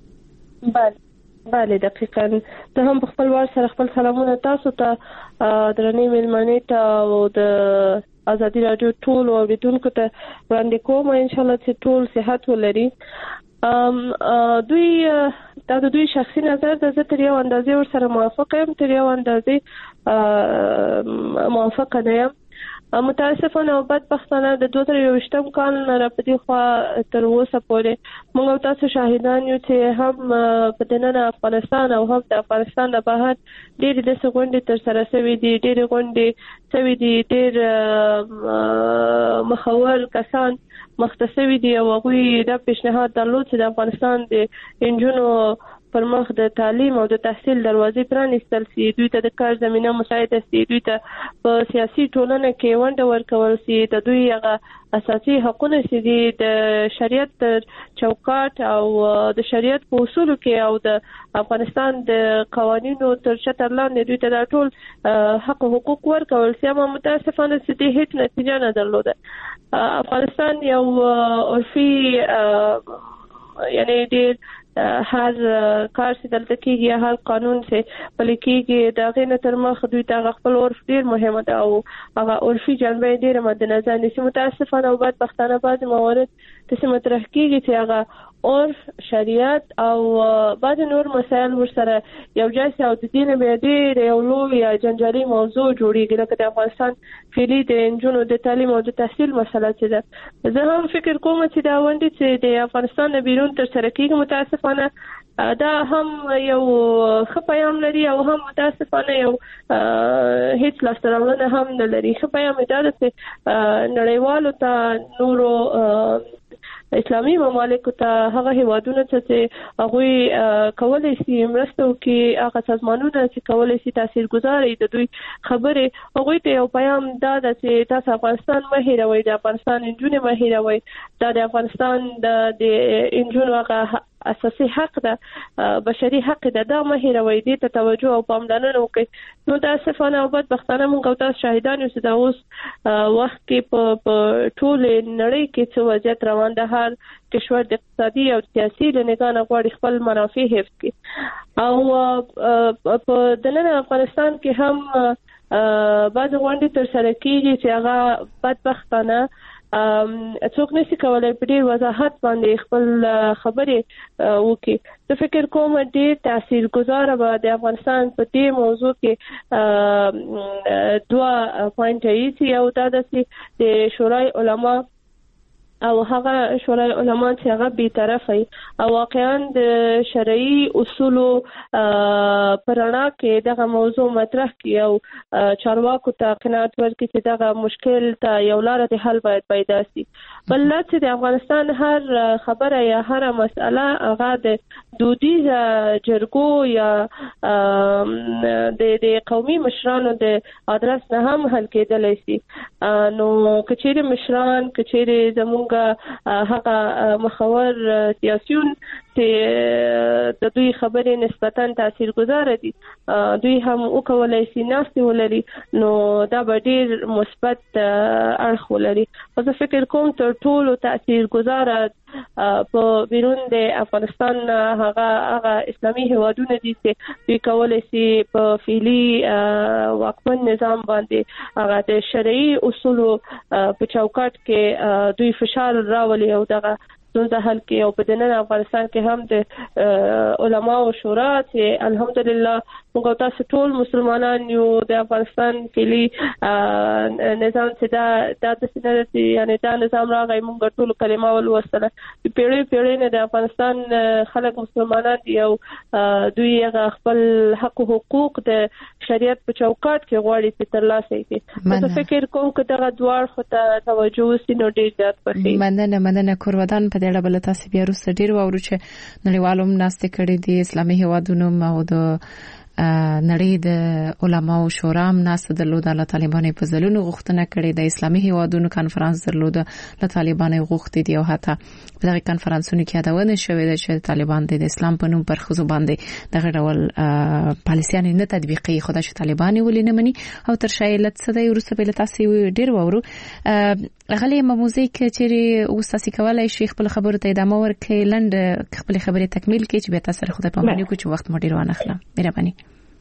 بله دقیقاً. ته هم په خپل وار سره خپل سلامونه تاسو ته درنې مېلمنې ته او د ازادي رادیو ټول اوریدونکو ته وړاندې کوم ان شاء الله چې ټول صحت ولري. دوی شخصي نظر د زه تر یو اندازې ورسره موافقه یم، تر یو اندازې موافقه نه یم. متاسفانه او بدبختانه د 2023م کال نه په دې خوا تر اوسه پورې موږ تاسو شاهدان یو چې هم په دننه افغانستان او هم د افغانستان نه بهر ډېرې د غونډې تر سره شوې دي، ډېرې غونډې شوې دي، ډېر مخاور کسان مختصوي دي او هغوی دا پیشنهاد درلود چې د افغانستان د انجونو پر مخ د تعلیم او د تحصیل دروازې پرانیستل شي، دوی ته د کار زمینه مساعده شي، دوی ته په سیاسي ټولنه کې ونډه ورکول شي، د دوی هغه اساسي حقوقونه چې دي د شریعت تر چوکاټ او د شریعت په اصولو کې او د افغانستان د قوانینو تر چتر لاندې دوی ته دا ټول حق او حقوق ورکول شي. اما متاسفانه چې دې هیڅ نتیجه نه درلوده. افغانستان یو عرفي یعنی ډېر هر کار چې دلته کېږي، هر قانون چې پلی کېږي د هغې نه تر مخ دوی ته خپل عرف ډېر مهمه ده او هغه عرفي جنبه یې ډېره مد نظر نیسي. متاسفانه او بدبختانه بعضې موارد داسې مطرح کېږي چې هغه عرف، شریعت او بعضې نور مسایل ورسره یو ځای شي او د دې نه بیا ډېر یو لوی جنجالي موضوع جوړېږي لکه د افغانستان فعلي د نجونو د تعلیم او د تحصیل مسله چې ده. زه هم فکر کوم چې دا غونډې چې د افغانستان نه بیرون تر سره کېږي متاسفانه دا هم یو ښه پیغام لري او هم متاسفانه یو هیڅ لاسته راوړنه هم نه لري. ښه پیغام دا ده چې نړیوالو ته نورو اسلامي ممالکو ته هغه هیوادونه چې هغه کولای شي مرسته وکړي، هغه سازمانونه چې کولای شي تاثیرګذار وي د دوی خبرې هغه ته یو پیغام دا ده چې تاسو افغانستان مه هیروئ، د افغانستان انجونې مه هیروئ، دا د افغانستان د انجونو هغه اساسي حق ده، بشري حق ده، دا مه هیروئ، دې ته توجه او پاملرنه وکړئ. نو متاسفانه او بدبختانه موږ او تاسو شاهدان یو چې دا اوس وخت کې په ټول نړۍ کې څه وضعیت روان ده. هر کشور د اقتصادي او سیاسي لنګانه غواړي خپل منافع حفظ کړي او په دننه افغانستان کې هم بعض غونډې تر سره کیږي چې هغه بدبختانه څوک نشي کولای په دې وضاحت باندې خپل خبرې وکړي. زه فکر کوم ډېر تاثیرګذار به د افغانستان په دې موضوع کې دوه پوینټ یې یو دا چې د شورای علما او هغه شورای علما چې هغه بی‌طرفه او واقعا د شرعي اصولو پرانا کې دغه موضوع مطرح کړي او چارواکو ته قناعت ورکړي چې دغه مشکل ته یو لار د حل باید پیدا شي. بل چې د افغانستان هر خبره یا هر مسأله هغه د دودیزه جرګو یا د قومي مشرانو د ادرس نه هم حل کېدلی شي. نو کچېرې مشران کچېرې زموږ هغه مخور سیاسيون چې د دوی خبرې نسبتاً تاثیرګذار دي دوی هم وکولای شي ناستې ولري، نو دا به ډېر مثبت اړخ ولري. خو زه فکر کوم تر ټولو تاثیرګذاره په بیرون د افغانستان هغه اسلامي هیوادونه دي چې دوی کولای شي په فعلي واکمن نظام باندې هغه د شرعي اصولو په چوکاټ کې دوی فشار راولي او دغه ستونزه حل کړي. او په دننه افغانستان کې هم د علماو شورا چې الحمدلله موږ تاسو ټول مسلمانان یو د افغانستان فعلي نظام چې دا د سینې یعنی دا نظام راغی موږ ټول کلمه ولوستله پیړۍ نه د افغانستان خلک مسلمانان دي او دوی هغه خپل حق او حقوق د شریعت په چوکاټ کې غواړي چې ترلاسه کړي. زه فکر کوم چې دا دوار خو ته توجه وسینو ډیر زیات پخې. مننه کوروادان په دې اړه بل تاسو بیا وروسته ډیر وورو چې نړیوالو مناسته کړي دي اسلامي هیوادونو او د نړۍ د علماو شورا هم ناسته درلود، له طالبانو په ځلونو غوښتنه کړې د اسلامي هیوادونو کانفرنس درلود، له طالبانو غوښتي دي او حتی په دغه کانفرنسونو کې یادونه شوې ده چې طالبان د اسلام په نوم پر خزو باندې دغه ډول پالیسیان نه تطبیقي خدای چې طالبان ولې نه مني او تر شایلت څه دی ورسره بل تاسو ډیر وورو غلې موضوع کې چې اوساسي کولای شي خپل خبرو ته ادامه ورکړي لند خپل خبرې تکمیل کړي چې به تاسو خدای په معنی کو چې وخت مو ډیر وانه خلا مهرباني.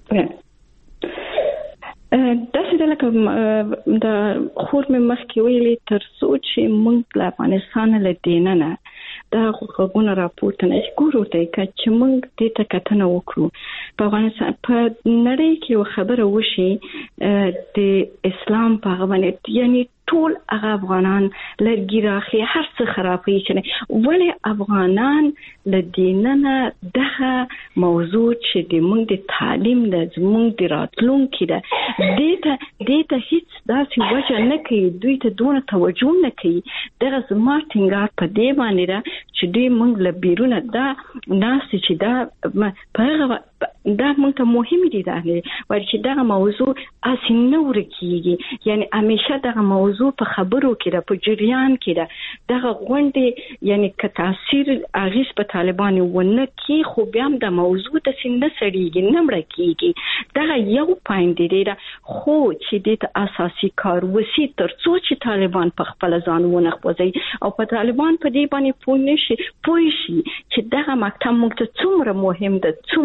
دا چې لکه د خور مې مخکې ویلي تر څو چې موږ له افغانستان له دینه دا غوښتنه راپورته نه ګورو ته چې موږ دې ته کتنه وکړو په افغانستان په نړۍ کې یو خبره وشي د اسلام په غوښتنه یعنی ټول هغه افغانان لږی راخي هر څه خرابوي چې ولې افغانان له دینه دغه موضوع چې د موږ د تعلیم د زموږ د راتلونکي ده دې ته هیڅ داسې وجه نه کوي، دوی ته دونه توجه نه کوي. دغه زما ټینګار په دې باندې ده چې دوی موږ له بیرونه دا ناس چې دا په دا موږ ته مهم دي دا چې دغه موضوع اسنه ورکیږي، یعنی همیشه دغه موضوع په خبرو کې ده په جریان کې ده دغه غونډې یعنی که تاثیر اغیز په طالبان ونه کی خو بیا هم د موضوع د سینه سړیږي نه مړ کیږي. دغه یو پوینټ دی خو چې د اساسي کار وسی تر څو چې طالبان په خپل ځان ونه خوځي او په طالبان په دې باندې پوه شي چې دغه مکتب موږ ته څومره مهم ده څومره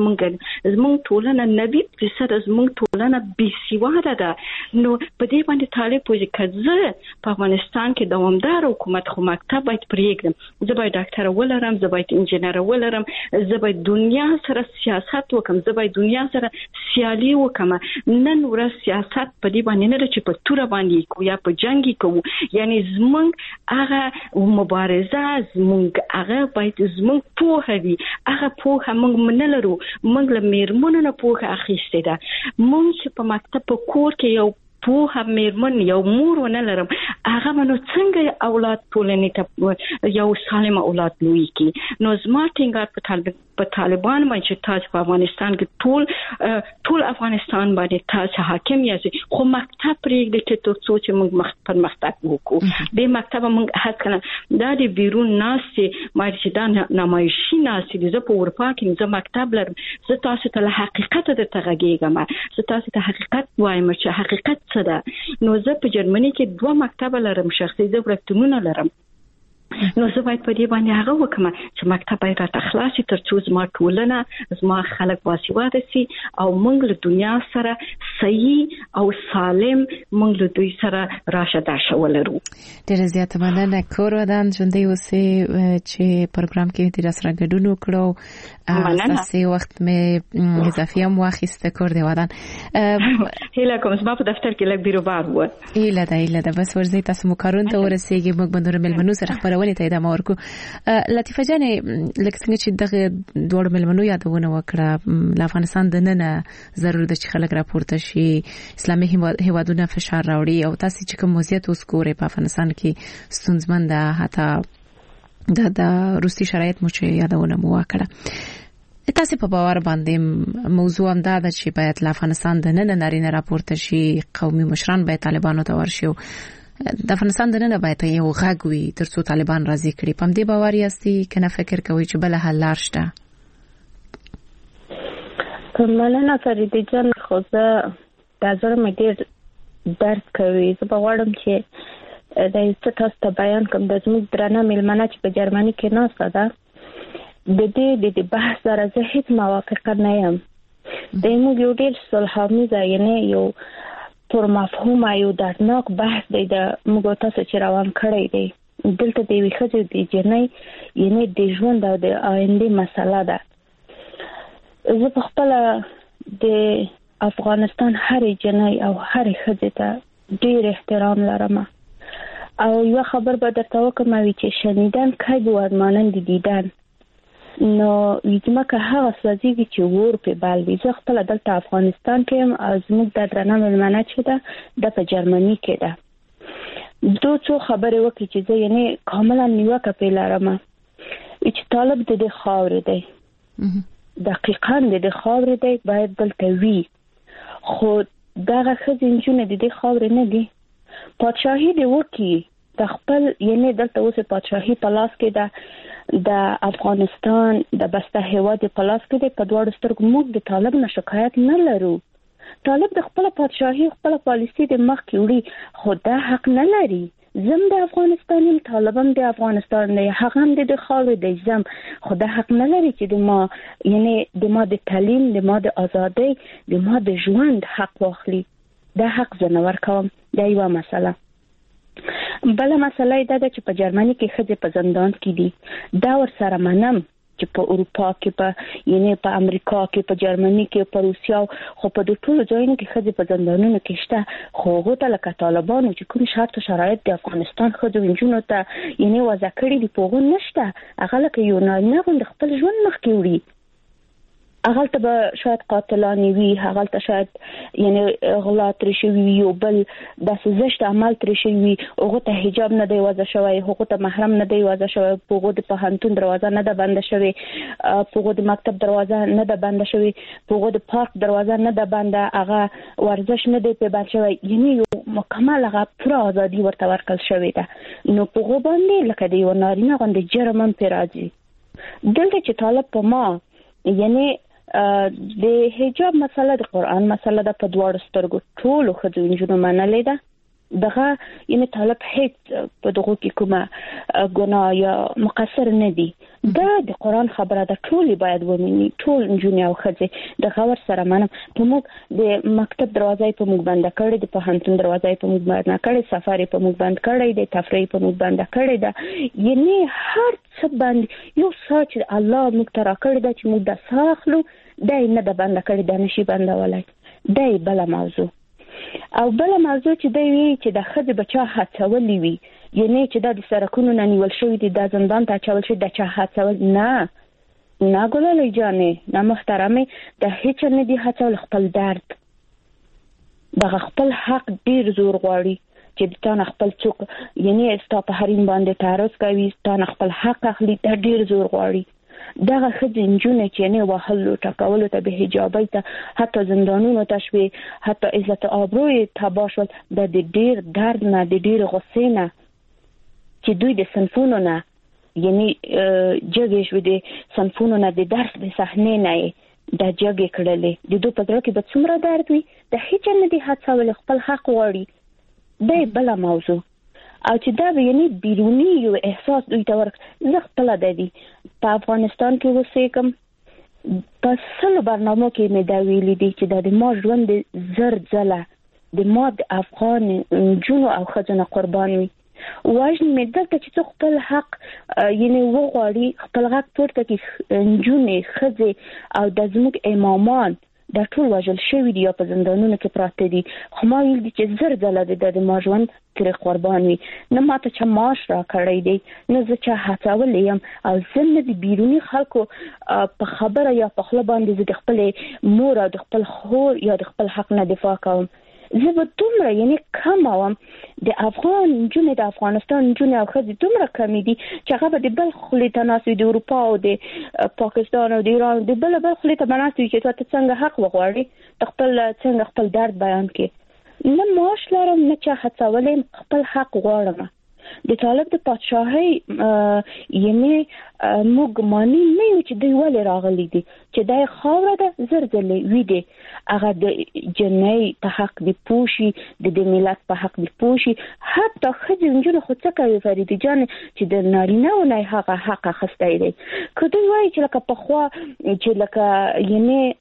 زمونږ ټولنه 90% زمونږ ټولنه بېسواده ده. نو په دې باندې طالب پوهیږي کزه په افغانستان کې دوامدار حکومت خو مکتب باید پرېږدم، زه باید ډاکټر ولرم، زه باید انجینر ولرم، زه باید دنیا سره سیاست وکم، زه باید دنیا سره سیالي وکم. نن ورځ سیاست په دې باندې نه چې په توره باندې کو یا په جنگي کوو، یعنی زمونږ هغه مبارزه زمونږ هغه باید زمونږ پوهه وي. هغه پوهه موږ نه لرو، موږ له میرمنو نه پوهه اخیستې ده. موږ چې په مکتب په کور کې یو پوهه میرمن یو مور ونه لرم، هغه منو څنګه اولاد ټولنې ته یو سالم اولاد لوي کی. نو زما ټینګار په طالبان باندې چې تاسو په افغانستان کې ټول افغانستان باندې تاسو حاکم یاست، خو مکتب پرېږدئ چې تاسو چې موږ پرمختګ وکړو. د مکتب موږ هڅه کړو دا د بیرون ناسې ما چې دا نمایشي ناسې زه په اروپا کې زه مکتب لرم، زه تاسو ته له حقیقت درته غږیږم، زه تاسو ته حقیقت وایم چې حقیقت څه ده. نو زه په جرمني کې 2 مکتب لرم، شخصي زه ورکتونونه لرم. نو زه باید په دې باندې هغه وکم چې مکتب باید راته خلاص شي ترڅو زما ټولنه زما خلک باسواده شي او موږ له دنیا سره صحیح او سالم موږ له دوی سره راشه داشه ولرو. ډېر زیات مننه کور ودان ژوندۍ اوسې چې پروګرام کې د سره ګډون وکړو. تاسو وخت مې اضافي هم واخیسته کور دی ودان. هیله کوم زما په دفتر کې لږ بیروبار و. هیله ده بس ورځي تاسو مو کارون ته ورسېږي، موږ بندر ملمنو سره خبرونه ته ادامه ورکو. لطیفه جانې لکه څنګه چې دغه دوړ ملمنو یادونه وکړه، له افغانستان د نن ضروري ده چې خلک راپورته شي، اسلامي هیوادونه فشار راوړي او تاسو چې کوم وضعیت اوس ګورئ په افغانستان کې ستونزمن ده، حتی د روسي شرایط مو چې یادونه مو وکړه. تاسو په باور باندې موضوع هم دا ده چې باید له افغانستان د نن نارینه راپورته شي، قومي مشران باید طالبانو ته ورشي، د افغانستان د نن باید یو غږ وي ترڅو طالبان راضي کړي. په دې باور یاستئ کنه فکر کوئ چې بل حل لار شته؟ مننه فریدې جان، خو زه د زړه مې ډېر درد کوي. زه به غواړم چې د څه تاسو ته بیان کوم. د زموږ درنه میلمنه چې په جرمني کې ناسته ده د دې بحث سره زه هیڅ موافقه نه یم. د موږ یو ډېر صلح‌آمیزه یعنی یو پر مفهومه یو دردناک بحث دی د موږ تاسو چې روان کړی دی. دلته د وی خځې د جنۍ یعنی د ژوند او د آینده مسله ده. زه په خپل د افغانستان هر جنۍ او هر خځې ته ډېر احترام لرم او یو خبر به درته وکم چې شنیدن کی بود مانند دیدن. نو یمکه هغه سوځيږي چې ور په بال وي. زه خپل دلته افغانستان کې او زموږ د درنه ملمنه چې ده د په جرمني کې ده. دوه څو خبرې وکړي چې زه یعنی کاملا نیوکه په لارم چې طالب د خاورې دی، دقیقاً د خاورې دی، باید دلته وي. خو دغه خزینجونه د خاورې نه دي. پادشاهي دی وکي د خپل یعنی دلته اوس پادشاهي په لاس کې ده، د افغانستان د بسته هیواد په لاس کې دی. په دواړو سترګو موږ د طالب نه شکایت نه لرو. طالب د خپل پادشاهي خپل پالیسي د مخ کې وړي، خو دا حق نه لري. زم د افغانستان یم، طالبم د افغانستان دی، هغه هم د خاورې دی زم، خو دا حق نه لري چې د ما یعنی د ما د تعلیم، د ما د ازادۍ، د ما د ژوند حق واخلي. دا حق زه نه ورکوم. دا یو مسله. بل مسله دا ده چې په جرمني کې خځې په زندان کې دي. دا ور سره منم چې په اروپا کې په یعنی په امریکا کې په جرمني کې په روسیا خو په ټولو ځایونو کې خځې په زندانونو کې شته. خو هغه ته لکه طالبانو چې کوم شرط او شرایط د افغانستان خځو انجونو ته یعنی وضع کړی دي په هغه نشته. هغه لکه یو نه غوند خپل ژوند مخ کې وړي. هغه ته به شاید قاتلانی وي، هغه ته شاید یعنی غلا تر شي وي، یو بل د سزشت عمل تر شي وي، هغه ته حجاب نه دی وضع شوی، هغه ته محرم نه دی وضع شوی، هغه د پوهنتون دروازه نه ده بنده شوی، هغه د مکتب دروازه نه ده بنده شوی، هغه د پارک دروازه نه ده بنده، هغه ورزش نه دی په بند شوی. یعنی یو مکمل هغه پوره ازادي ورته ورکړل شوی ده. نو په هغه باندې لکه د یو نارینه غوندې جرم هم پرې راځي. دلته چې طالب په ما یعنی د حجاب مسله د قرآن مسله ده، په دواړو سترګو ټولو ښځو نجونو منلې ده. دغه یعنی طالب هیڅ په دغه کې کومه ګناه یا مقصر نه دي. دا د قرآن خبره ده، ټول باید ومني، ټول نجونې او ښځې د غور سره منم. په موږ د مکتب دروازه په موږ بنده کړې، د پوهنتون دروازه په موږ بنده کړې، سفر په موږ بند کړې، د تفریح په موږ بنده کړې ده. یعنی هر څه باندې یو ساج الله موږ ترا کړی ده چې موږ د ساخلو دای نه د بنده کړې ده، نشي بندولای. دای بل موضوع او بل موضوع چې دی وی چې د خځې بچا هڅولې وي، یعنی چې د سرکونو نه نیول شوی دي، د زندان ته چول شي، د چا هڅول نه ګلالۍ جانې، نه محترمه، د هیڅ نه دي هڅول. خپل درد دغه خپل حق ډیر زور غواړي چې د تانه خپل څوک یعنی ستا په حریم باندې تعرض کوي، تانه خپل حق اخلي، دا ډیر زور غواړي. دغه خځې نجونې چې نه وهلو ټکولو ته، به حجابۍ ته، حتی زندانونو ته شوي، حتی عزت آبروی تباه شول، د ډیر درد نه، د ډیر غصې نه چې دوی د صنفونو نه یعنی جګې شوي، د صنفونو نه، د درس د صحنې نه د جګې کړلې، د دوی په زړه کې به څومره درد وي. د هیڅ نه دي هڅول، خپل حق غواړي. دا بل موضوع او چې دا یعنی بیرونی یو احساس دوی ته ورک. زه خپل د دې په افغانستان کې اوسېږم، په سلو برنامو کې مې دا ویلي دي چې د ما ژوند زر ځله د ما د افغان جنو او ښځو نه قربان وي. واجن مې دلته چې څوک خپل حق یعنی وغواړي، خپل حق پورته کې نجونې، ښځې او د زموږ امامان دا ټول وژل شوي دي یا په زندانونو کې پراته دي. خو ما ویل دي چې زر ځله د ما ژوند ترې قربان وي. نه ماته چا معاش را کړی دی، نه زه چا هڅولی یم، او زه نه د بیروني خلکو په خبره یا په خوله باندې زه د خپلې مور او د خپل خور یا د خپل حق نه دفاع کوم. زه به دومره یعنی کم وم، د افغان نجونې، د افغانستان نجونې او ښځې دومره کمې دي چې هغه به د بل خولې ته ناست وي، د اروپا او د پاکستان او د ایران د بل خولې ته به ناست وي چې ته څنګه حق وغواړې، د خپل څنګه خپل درد بیان کړې. نه معاش لرم، نه چا هڅولی، خپل حق غواړم. د طالب د پادشاهۍ یعنی موږ مانی نه یو چې دوی ولې راغلي دي، چې دا خاوره ده زر ځلې وي دي، هغه د جنۍ په حق دی پوشي، د ملت په حق دی پوشي. حتی ښځې نجونې خو څه کوي فریدې جان چې د نارینه‌و نه هغه حق اخیستی دی. که دوی وایي چې لکه پخوا چې لکه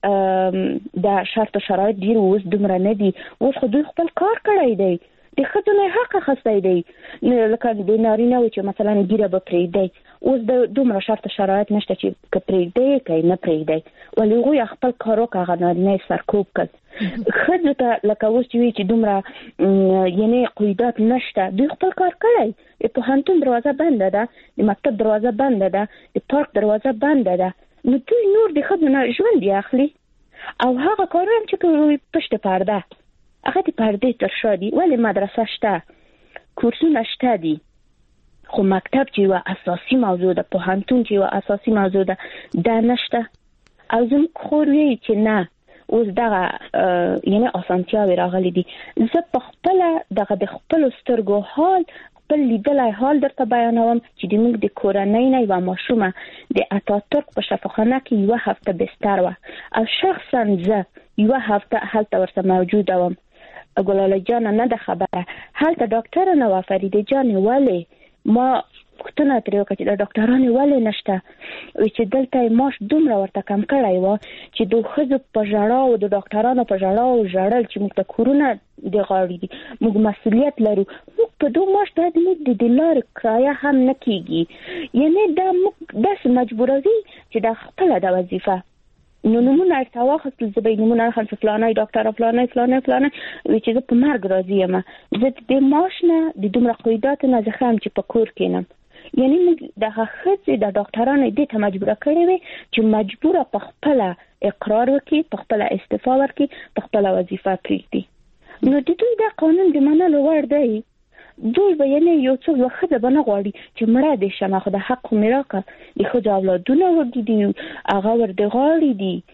یعنی د شرط و شرایط ډېر اوس دومره نه دي، اوس خو دوی خپل کار کړی دی، د ښځو نه حق اخیستی دی. لکه د نارینه‌و چې مثلا ګیره به پرېږدی، اوس د دومره شرط شرایط نشته چې که پرېږدی که نه پرېږدی، ولې هغوی خپل کار وکړه، هغه نارینه یې سرکوب کړ. ښځو ته لکه اوس چې وي چې دومره یعنی قیودات نشته، دوی خپل کار کړی. د پوهنتون دروازه بنده ده، د مکتب دروازه بنده ده، د پارک دروازه بنده ده، نو دوی نور د ښځو نه ژوند یې اخلي. او هغه کارونه چې کوي پشت پرده، هغه د پردې تر شا دي. ولې مدرسه شته، کورسونه شته دي، خو مکتب چې یوه اساسي موضوع ده، پوهنتون چې یوه اساسي موضوع ده، دا نشته. او زموږ خور وایي چې نه، اوس دغه یعنی اسانتیاوې راغلي دي. زه په خپله دغه د خپلو سترګو حال، خپل لیدلی حال درته بیانوم چې د موږ د کورنۍ نه یوه ماشومه د اتاتورک په شفاخانه کې یوه هفته بستر وه، او شخصا زه یوه هفته هلته ورته موجوده وم. ګلالۍ جانه نه ده خبره، هلته ډاکټره نه وه. فریدې جانې ولې؟ ما پوښتنه ترې وکړه چې د ډاکټرانې ولې نشته؟ وایي چې دلته یې معاش دومره ورته کم کړی و چې د ښځو په ژړا او د ډاکټرانو په ژړا او ژړل چې موږ ته کورونه د غاړې دي، موږ مسؤلیت لرو، موږ په دو معاش باید موږ د لارې کرایه هم نه کېږي. یعنې دا موږ داسې مجبوروي چې دا خپله ده وظیفه. نو نمونه ارته واخستل، زه به یې نمونه اخلم چې فلانی ډاکټره فلانی فلانی فلانی، وایي چې زه په مرګ راضي یم، زه د دې معاش نه د دومره قیوداتو نه زه ښه یم چې په کور کښېنم. یعنی موږ دغه ښځې د ډاکټرانو دې ته مجبوره کړې وې چې مجبوره په خپله اقرار وکړي، په خپله استعفا ورکړي، په خپله وظیفه پرېږدي. نو د دوی دا قانون د منلو وړ دی. دوی به یعنی یو څه یوه ښځه به نه غواړي چې مړه دې شم، خو د حق خو مې راکړه، د ښځو اولادونه ورته دي، هغه ور د غاړې دي،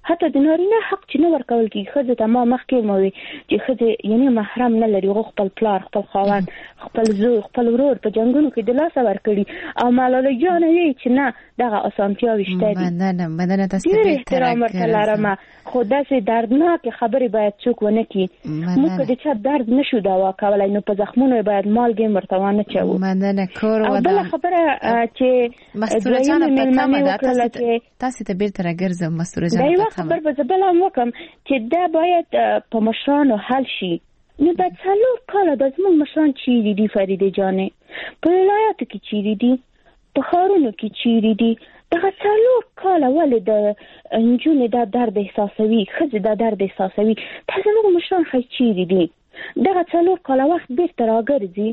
حتی د نارینه حق چې نه ورکول کیږي. ښځه ته ما مخکې موي چې ښځه یعنی محرم نه لري، خپل پلار، خپل خاوند، خپل زوی، خپل ورور په جنگونو کې د لاس ورکړي او ملاله جان وی چې نه دغه اسانتیاوي شته دي. مننه تاسو ته احترام ورته خو داسې دردناک خبرې باید څوک ونه کړي. موږ د چا درد نشو دوا کولای، نو په زخمونو باید مالګې مرتوانه چوو. مننه کور و بل خبره چې مستوره جان په تمه ده تاسو ته بیرته راګرځم. مستوره جان دا خبر به زبل هم وکم چې دا باید په مشرانو حل شي. نو دا څلور کاله د زموږ مشران چیرې دي فریده جانې؟ په ولایاتو کې چیرې دي؟ په ښارونو کې چیرې دي؟ دغه څلور کاله ولې د نجونې دا درد احساسوي، ښځې دا درد احساسوي؟ دا زموږ مشران خو چیرې دي؟ دغه څلور کاله وخت بیرته راګرځي.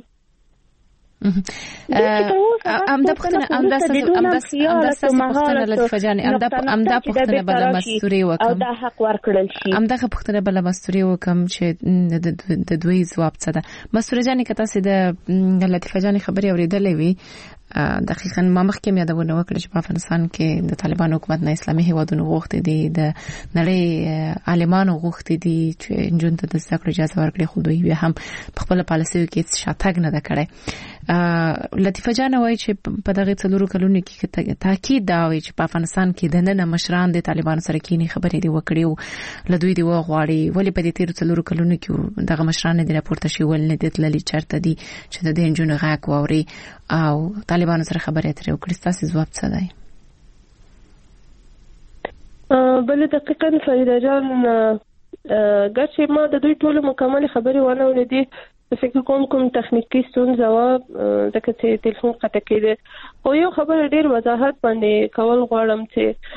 امدا پختنه لطفه جان امدا پختنه بل مستوري وکم او دا حق ورکړل شي. امدا پختنه بل مستوري وکم چې د دوی ځواب څه ده. مستوره جان کته سي د لطفه جان خبري اوریدلې وي. دقیقاً ما مخکې یادونه وکړه چې په افغانستان کې د طالبان حکومت نه اسلامي هیوادونو غوښتي دي، د نړۍ عالمانو غوښتي دي چې انجون ته د زده کړې اجازه ورکړي، خو دوی بیا هم په خپل پالیسي کې شاتګ نه کړي. لطیفه جان وایي چې په دغه څلورو کلونو کې تاکید دا وایي چې په افغانستان کې د نن مشران د طالبانو سره کینی خبرې دی وکړي او لدوی دی وغواړي. ولې په دې تیر څلورو کلونو کې دغه مشران د راپورته شي ول نه دتللی چرته دي چې د انجونو غاک ووري او طالبانو سره خبرې اترې وکړي؟ تاسو ځواب څه دی؟ بل دقیقاً فریده جان ګرچې ما د دوی ټولو مکمل خبرې ونه ولیدې، فکر کوم تخنیکی ستونزه و دغه چې ټلیفون قطع کېده. او یو خبر ډیر وضاحت باندې کول غواړم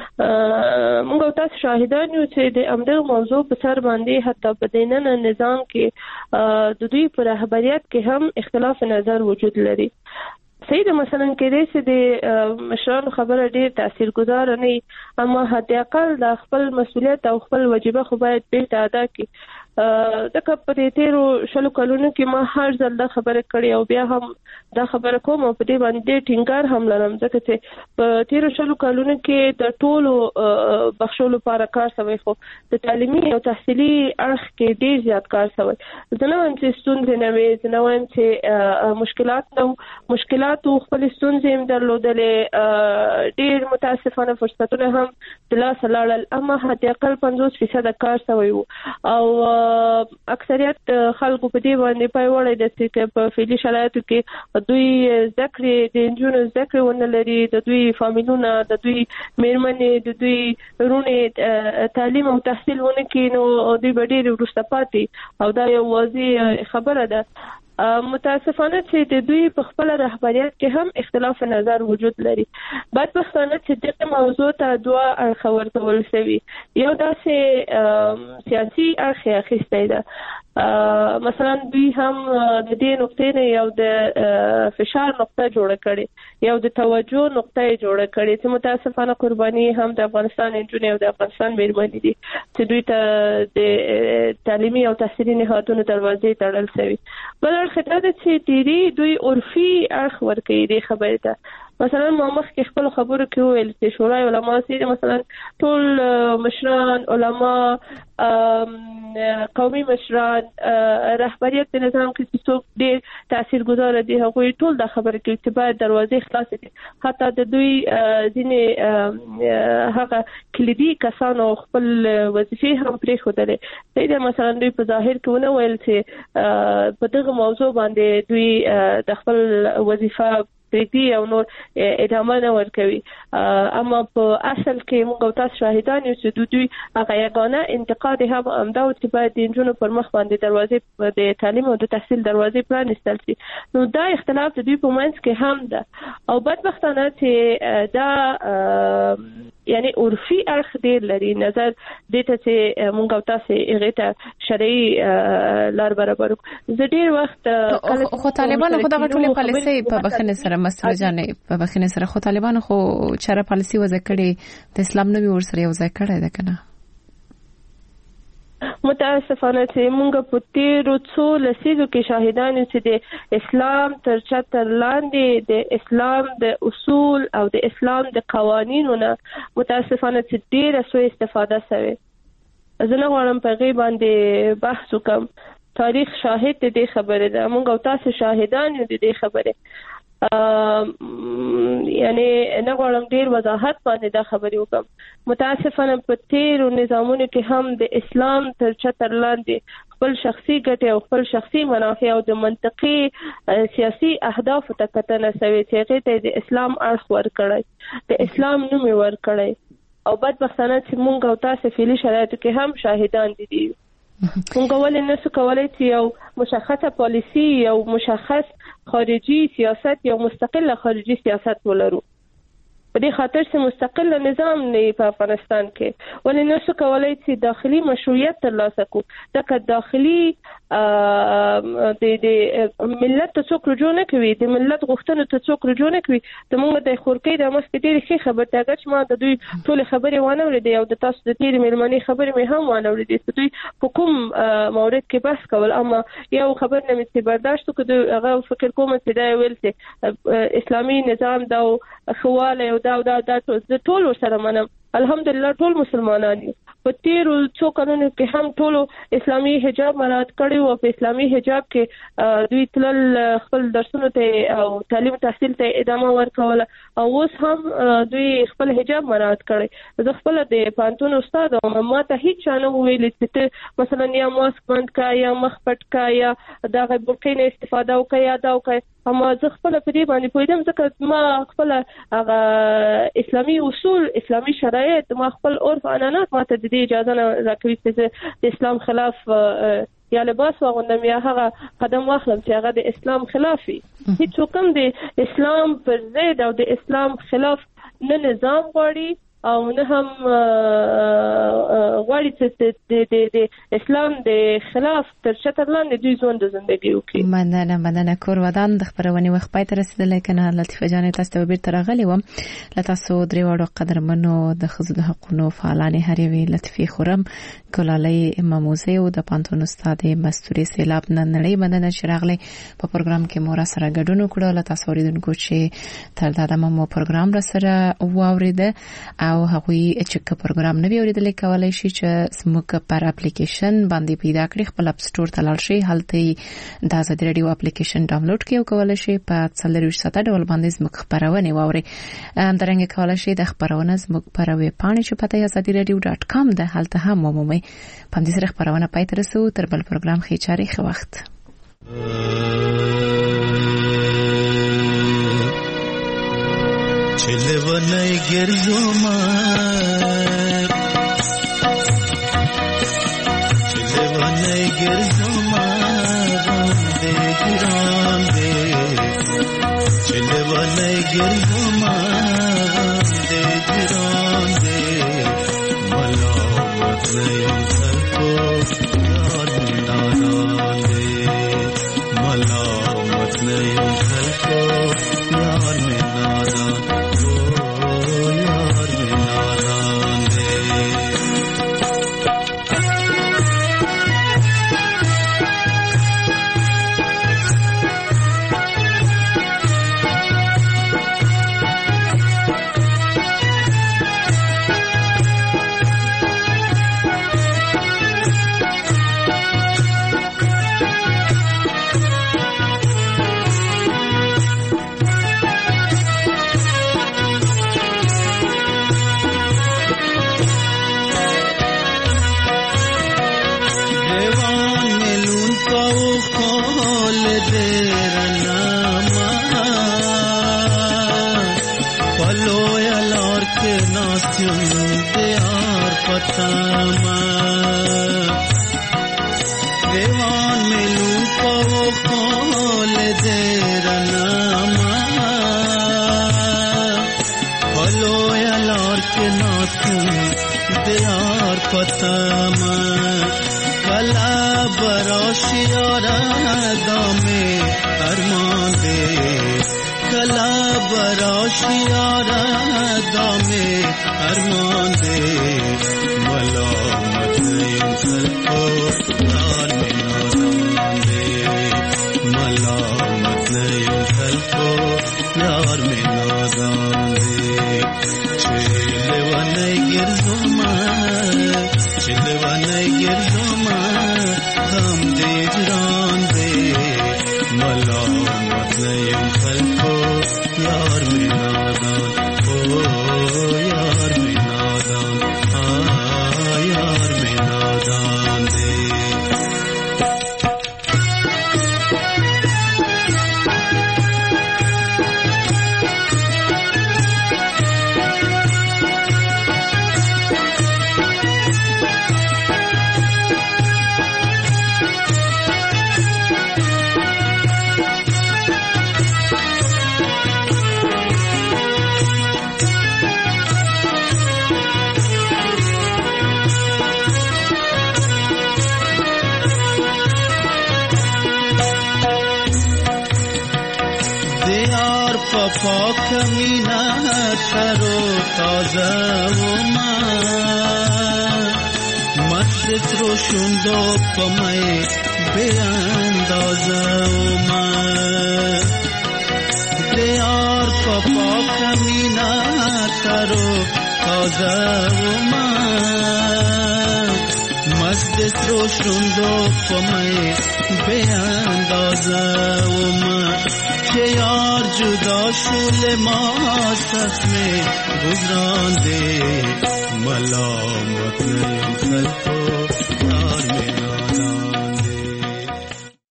چې موږ تاسو شاهدان یو چې د امدغه موضوع په سر باندې حتی په دیننه نظام کې د دوی پر رهبریت کې هم اختلاف نظر وجود لري. صحیح مثلا کې دې د مشرانو خبره ډیر تاثیرګذار نه، اما حتی اقل د خپل مسؤلیت او خپل واجبہ خو باید بیرته ادا کړي. دغه په دې تیرو شلو کلونو کې ما هر ځل دا خبره کړې او بیا هم دا خبره کوم او په دې باندې ټینګار هم لرم ځکه چې په تیرو شلو کلونو کې د ټولو بخښلو لپاره کار شوی، خو د تعلیمي او تحصیلي اړخ کې ډیر زیات کار شوی. زه نه وایم چې ستونزې نه وي، زه نه وایم چې مشکلات خپل ستونزې هم درلودلې، ډیر متاسفانه فرصتونه هم د لاسه لاړل، اما حتی اقل 50% کار شوی او اکثریت خلکو په دې باندې پای وړي د چې په فعلي شرایطو کې دوی ذکر د انجونو ذکر ونه لري، د دوی فامیلونه، د دوی میرمنې، د دوی رونه تعلیم او تحصیل ونه کې، نو دوی ډېر وروسته پاتې او دا یو واضح خبره ده. متاسفانه چې د دوی په خپل رهبریت کې هم اختلاف نظر وجود لري. بدبختانه چې دغه موضوع ته دوه اړخ ورکول شوی، یو داسې سیاسي اړخ اخیستی ده. مثلا دوی هم د دې نقطې نه یو د فشار نقطه جوړه کړي، یو د توجه نقطه جوړه کړي چې متاسفانه قرباني هم د افغانستان انجونې او د افغانستان میرمنې دي چې دوی ته د تعلیمي او تحصیلي نهادونو دروازې تړل شوی. بل اړخ دا چې ډېری دوی عرفي اړخ ورکوي دې خبرې ته. مثلا ما مخکې خپل خبرو کې ویل چې شورای علما سي مثلا ټول مشران علما قومي مشران رهبریت د نظام کې څوک ډېر تاثیرګذار دي، هغوی ټول د خبرې کې چې باید دروازې خلاصې دي. حتی د دوی ځینې هغه کلیدي کسانو خپل وظیفې هم پرېښودلې. صحیح مثلا دوی په ظاهر کې ونه ویل چې په دغه موضوع باندې دوی د خپل وظیفه پریدي او نور ادامه نه ورکوي، اما په اصل کې موږ تاسو شاهدان یو چې دوی هغه یگانه انتقاد هم امدا او چې باید د انجونو پر مخ باندې دروازې د تعلیم او د تحصیل دروازې پرانیستل شي. نو دا اختلاف د دوی په منځ کې هم ده او بدبختانه چې دا یعنی عرفي اړخ ډیر لري. نظر دې ته چې موږ تاسو هغه ته شرعي لار برابر. زه ډیر وخت خو طالبان خو دغه ټولې پالیسي په بخنه سره مستر جانې په بخنه سره خو طالبان خو چاره پالیسي وځ کړي د اسلام نومي ور سره یو ځای کړی ده کنه. متاسفانه چې موږ په تیرو څو لسیزو کې شاهدان یو چې د اسلام تر چتر لاندې د اسلام د اصول او د اسلام د قوانینو نه متاسفانه چې ډیره سوء استفاده شوه. زه نه غواړم په غیبه باندې بحث وکم، تاریخ شاهد دې خبره ده، موږ او تاسو شاهدان یو دې خبره. یعنی نه غواړم ډیر وضاحت باندې دا خبرې وکم. متاسفانه په تیرو نظامونو کې هم د اسلام تر چتر لاندې خپل شخصي ګټې او خپل شخصي منافع او د منطقي سیاسي اهداف ته کتنه شوې چې هغه ته د اسلام اړخ ورکړی، د اسلام نوم ورکړی او بدبختانه چې موږ او تاسو فعلي شرایطو کې هم شاهدان دي. موږ ولې نسو کولای چې یو مشخصه پالیسی یو مشخص خارجي سیاست یا مستقل خارجي سیاست ولرو؟ په دې خاطر چې مستقل نظام نه په افغانستان کې ولې نسو کولای چې داخلي مشروعیت ترلاسه کړو؟ ځکه داخلي د ملت ته څوک رجوع نه کوي، د ملت غوښتنو ته څوک رجوع نه کوي. ته موږ د خورکۍ د مخکې ډېرې ښې خبرې ته اګر چې ما د دوی ټولې خبرې وانه اورېدې او د تاسو د تېرې مېرمنې خبرې مې هم وانه اورېدې چې دوی په کوم مورد کې بحث کول. اما یو خبر نه مې چې برداشت وکړو، هغه فکر کوم چې دا ویل چې اسلامي نظام دا خواله او دا ټول سره منم. الحمدلله ټول مسلمانان دي. په تیرو څو کلونو کې هم ټولو اسلامي حجاب مراعات کړی او په اسلامي حجاب کې دوی تل خپل درسونو ته او تعلیم تحصیل ته ادامه ورکوله او اوس هم دوی خپل حجاب مراعات کړی. زه خپل د پانتون استاد او ما ته هیڅ نه ویل چې مثلا یا ماسک بند کا یا مخ پټ کا یا دا غوړکې نه استفاده وکړه یا دا وکړه. اما زه خپل په دې باندې پوهیدم ځکه ما خپل هغه اسلامي اصول اسلامي شرایط ما خپل عرف عنعنات ما ته د اجازه نه راکوي چې د اسلام خلاف یا لباس واغوندم یا هغه قدم واخلم چې هغه د اسلام خلافي. هیڅ کوم د اسلام پر ضد او د اسلام خلاف نه نظام غواړي او نه هم غواړي چې د اسلام د خلاف تر چتر لاندې دوی ژوند زندگی وکړي. مننه کور ودان د خبرونې وخت پای ته رسیدلی کنه. لطیفه جان تاسو ته بیرته راغلی وم. له تاسو درې وړو قدرمنو د ښځو د حقونو فعالانې هر یوې لطیفې خورم ګلالۍ ماموزه او د پانتون استاد مستوري سیلاب نن نړۍ مننه چې راغلی په پروګرام کې مو را سره ګډون وکړو. له تاسو اوریدونکو چې تر دا دمه مو پروګرام را سره واوریده او هغوی چې پروګرام نه اوریدل کولای شي چې زموږ پر اپلیکیشن باندې پیدا کړئ. خپل اپ سٹور ته لاړ شئ، هلته د آزادي رادیو اپلیکیشن ډاونلوډ کړئ او کولای شئ په 40 ډول باندې زموږ خبرونه واورئ. همدارنګه کولای شئ د خبرونه زموږ پر ویب پاڼه چې پته azadiradio.com ده هلته هم ومومئ. په دې سره خبرونه پای ته رسو. تر بل پروګرام ښه چاري ښه وخت. چله ونای گرزو ما چله ونای گرزو ما غنده گرام ده چله ونای گرزو ما غنده گرام ده ملاوت نیم سرکو یار نادان ده ملاوت نیم سرکو یار نادان देवान मिलूं को खोल दे रनामा फलो यार के नाथुन दियार पतामा कला बरोशियारा दामे अरमान दे कला बरोशियारा दामे अरमान दे मलामत نیم خلقو یار می نادان دی ملامت نیم خلقو یار می نادان دی چله و نگر زما غم دی جران دی ملامت نیم خلقو یار می نادان یار می نادان یار می نادان دی پاک مینا ترو تازه و من مست رو شوندو پمای به اندازه و من دیار پاک مینا ترو تازه و من مست رو شوندو پمای به اندازه و من که یار جدا شول ما سخت میں گزران دے ملامت نیم خلقو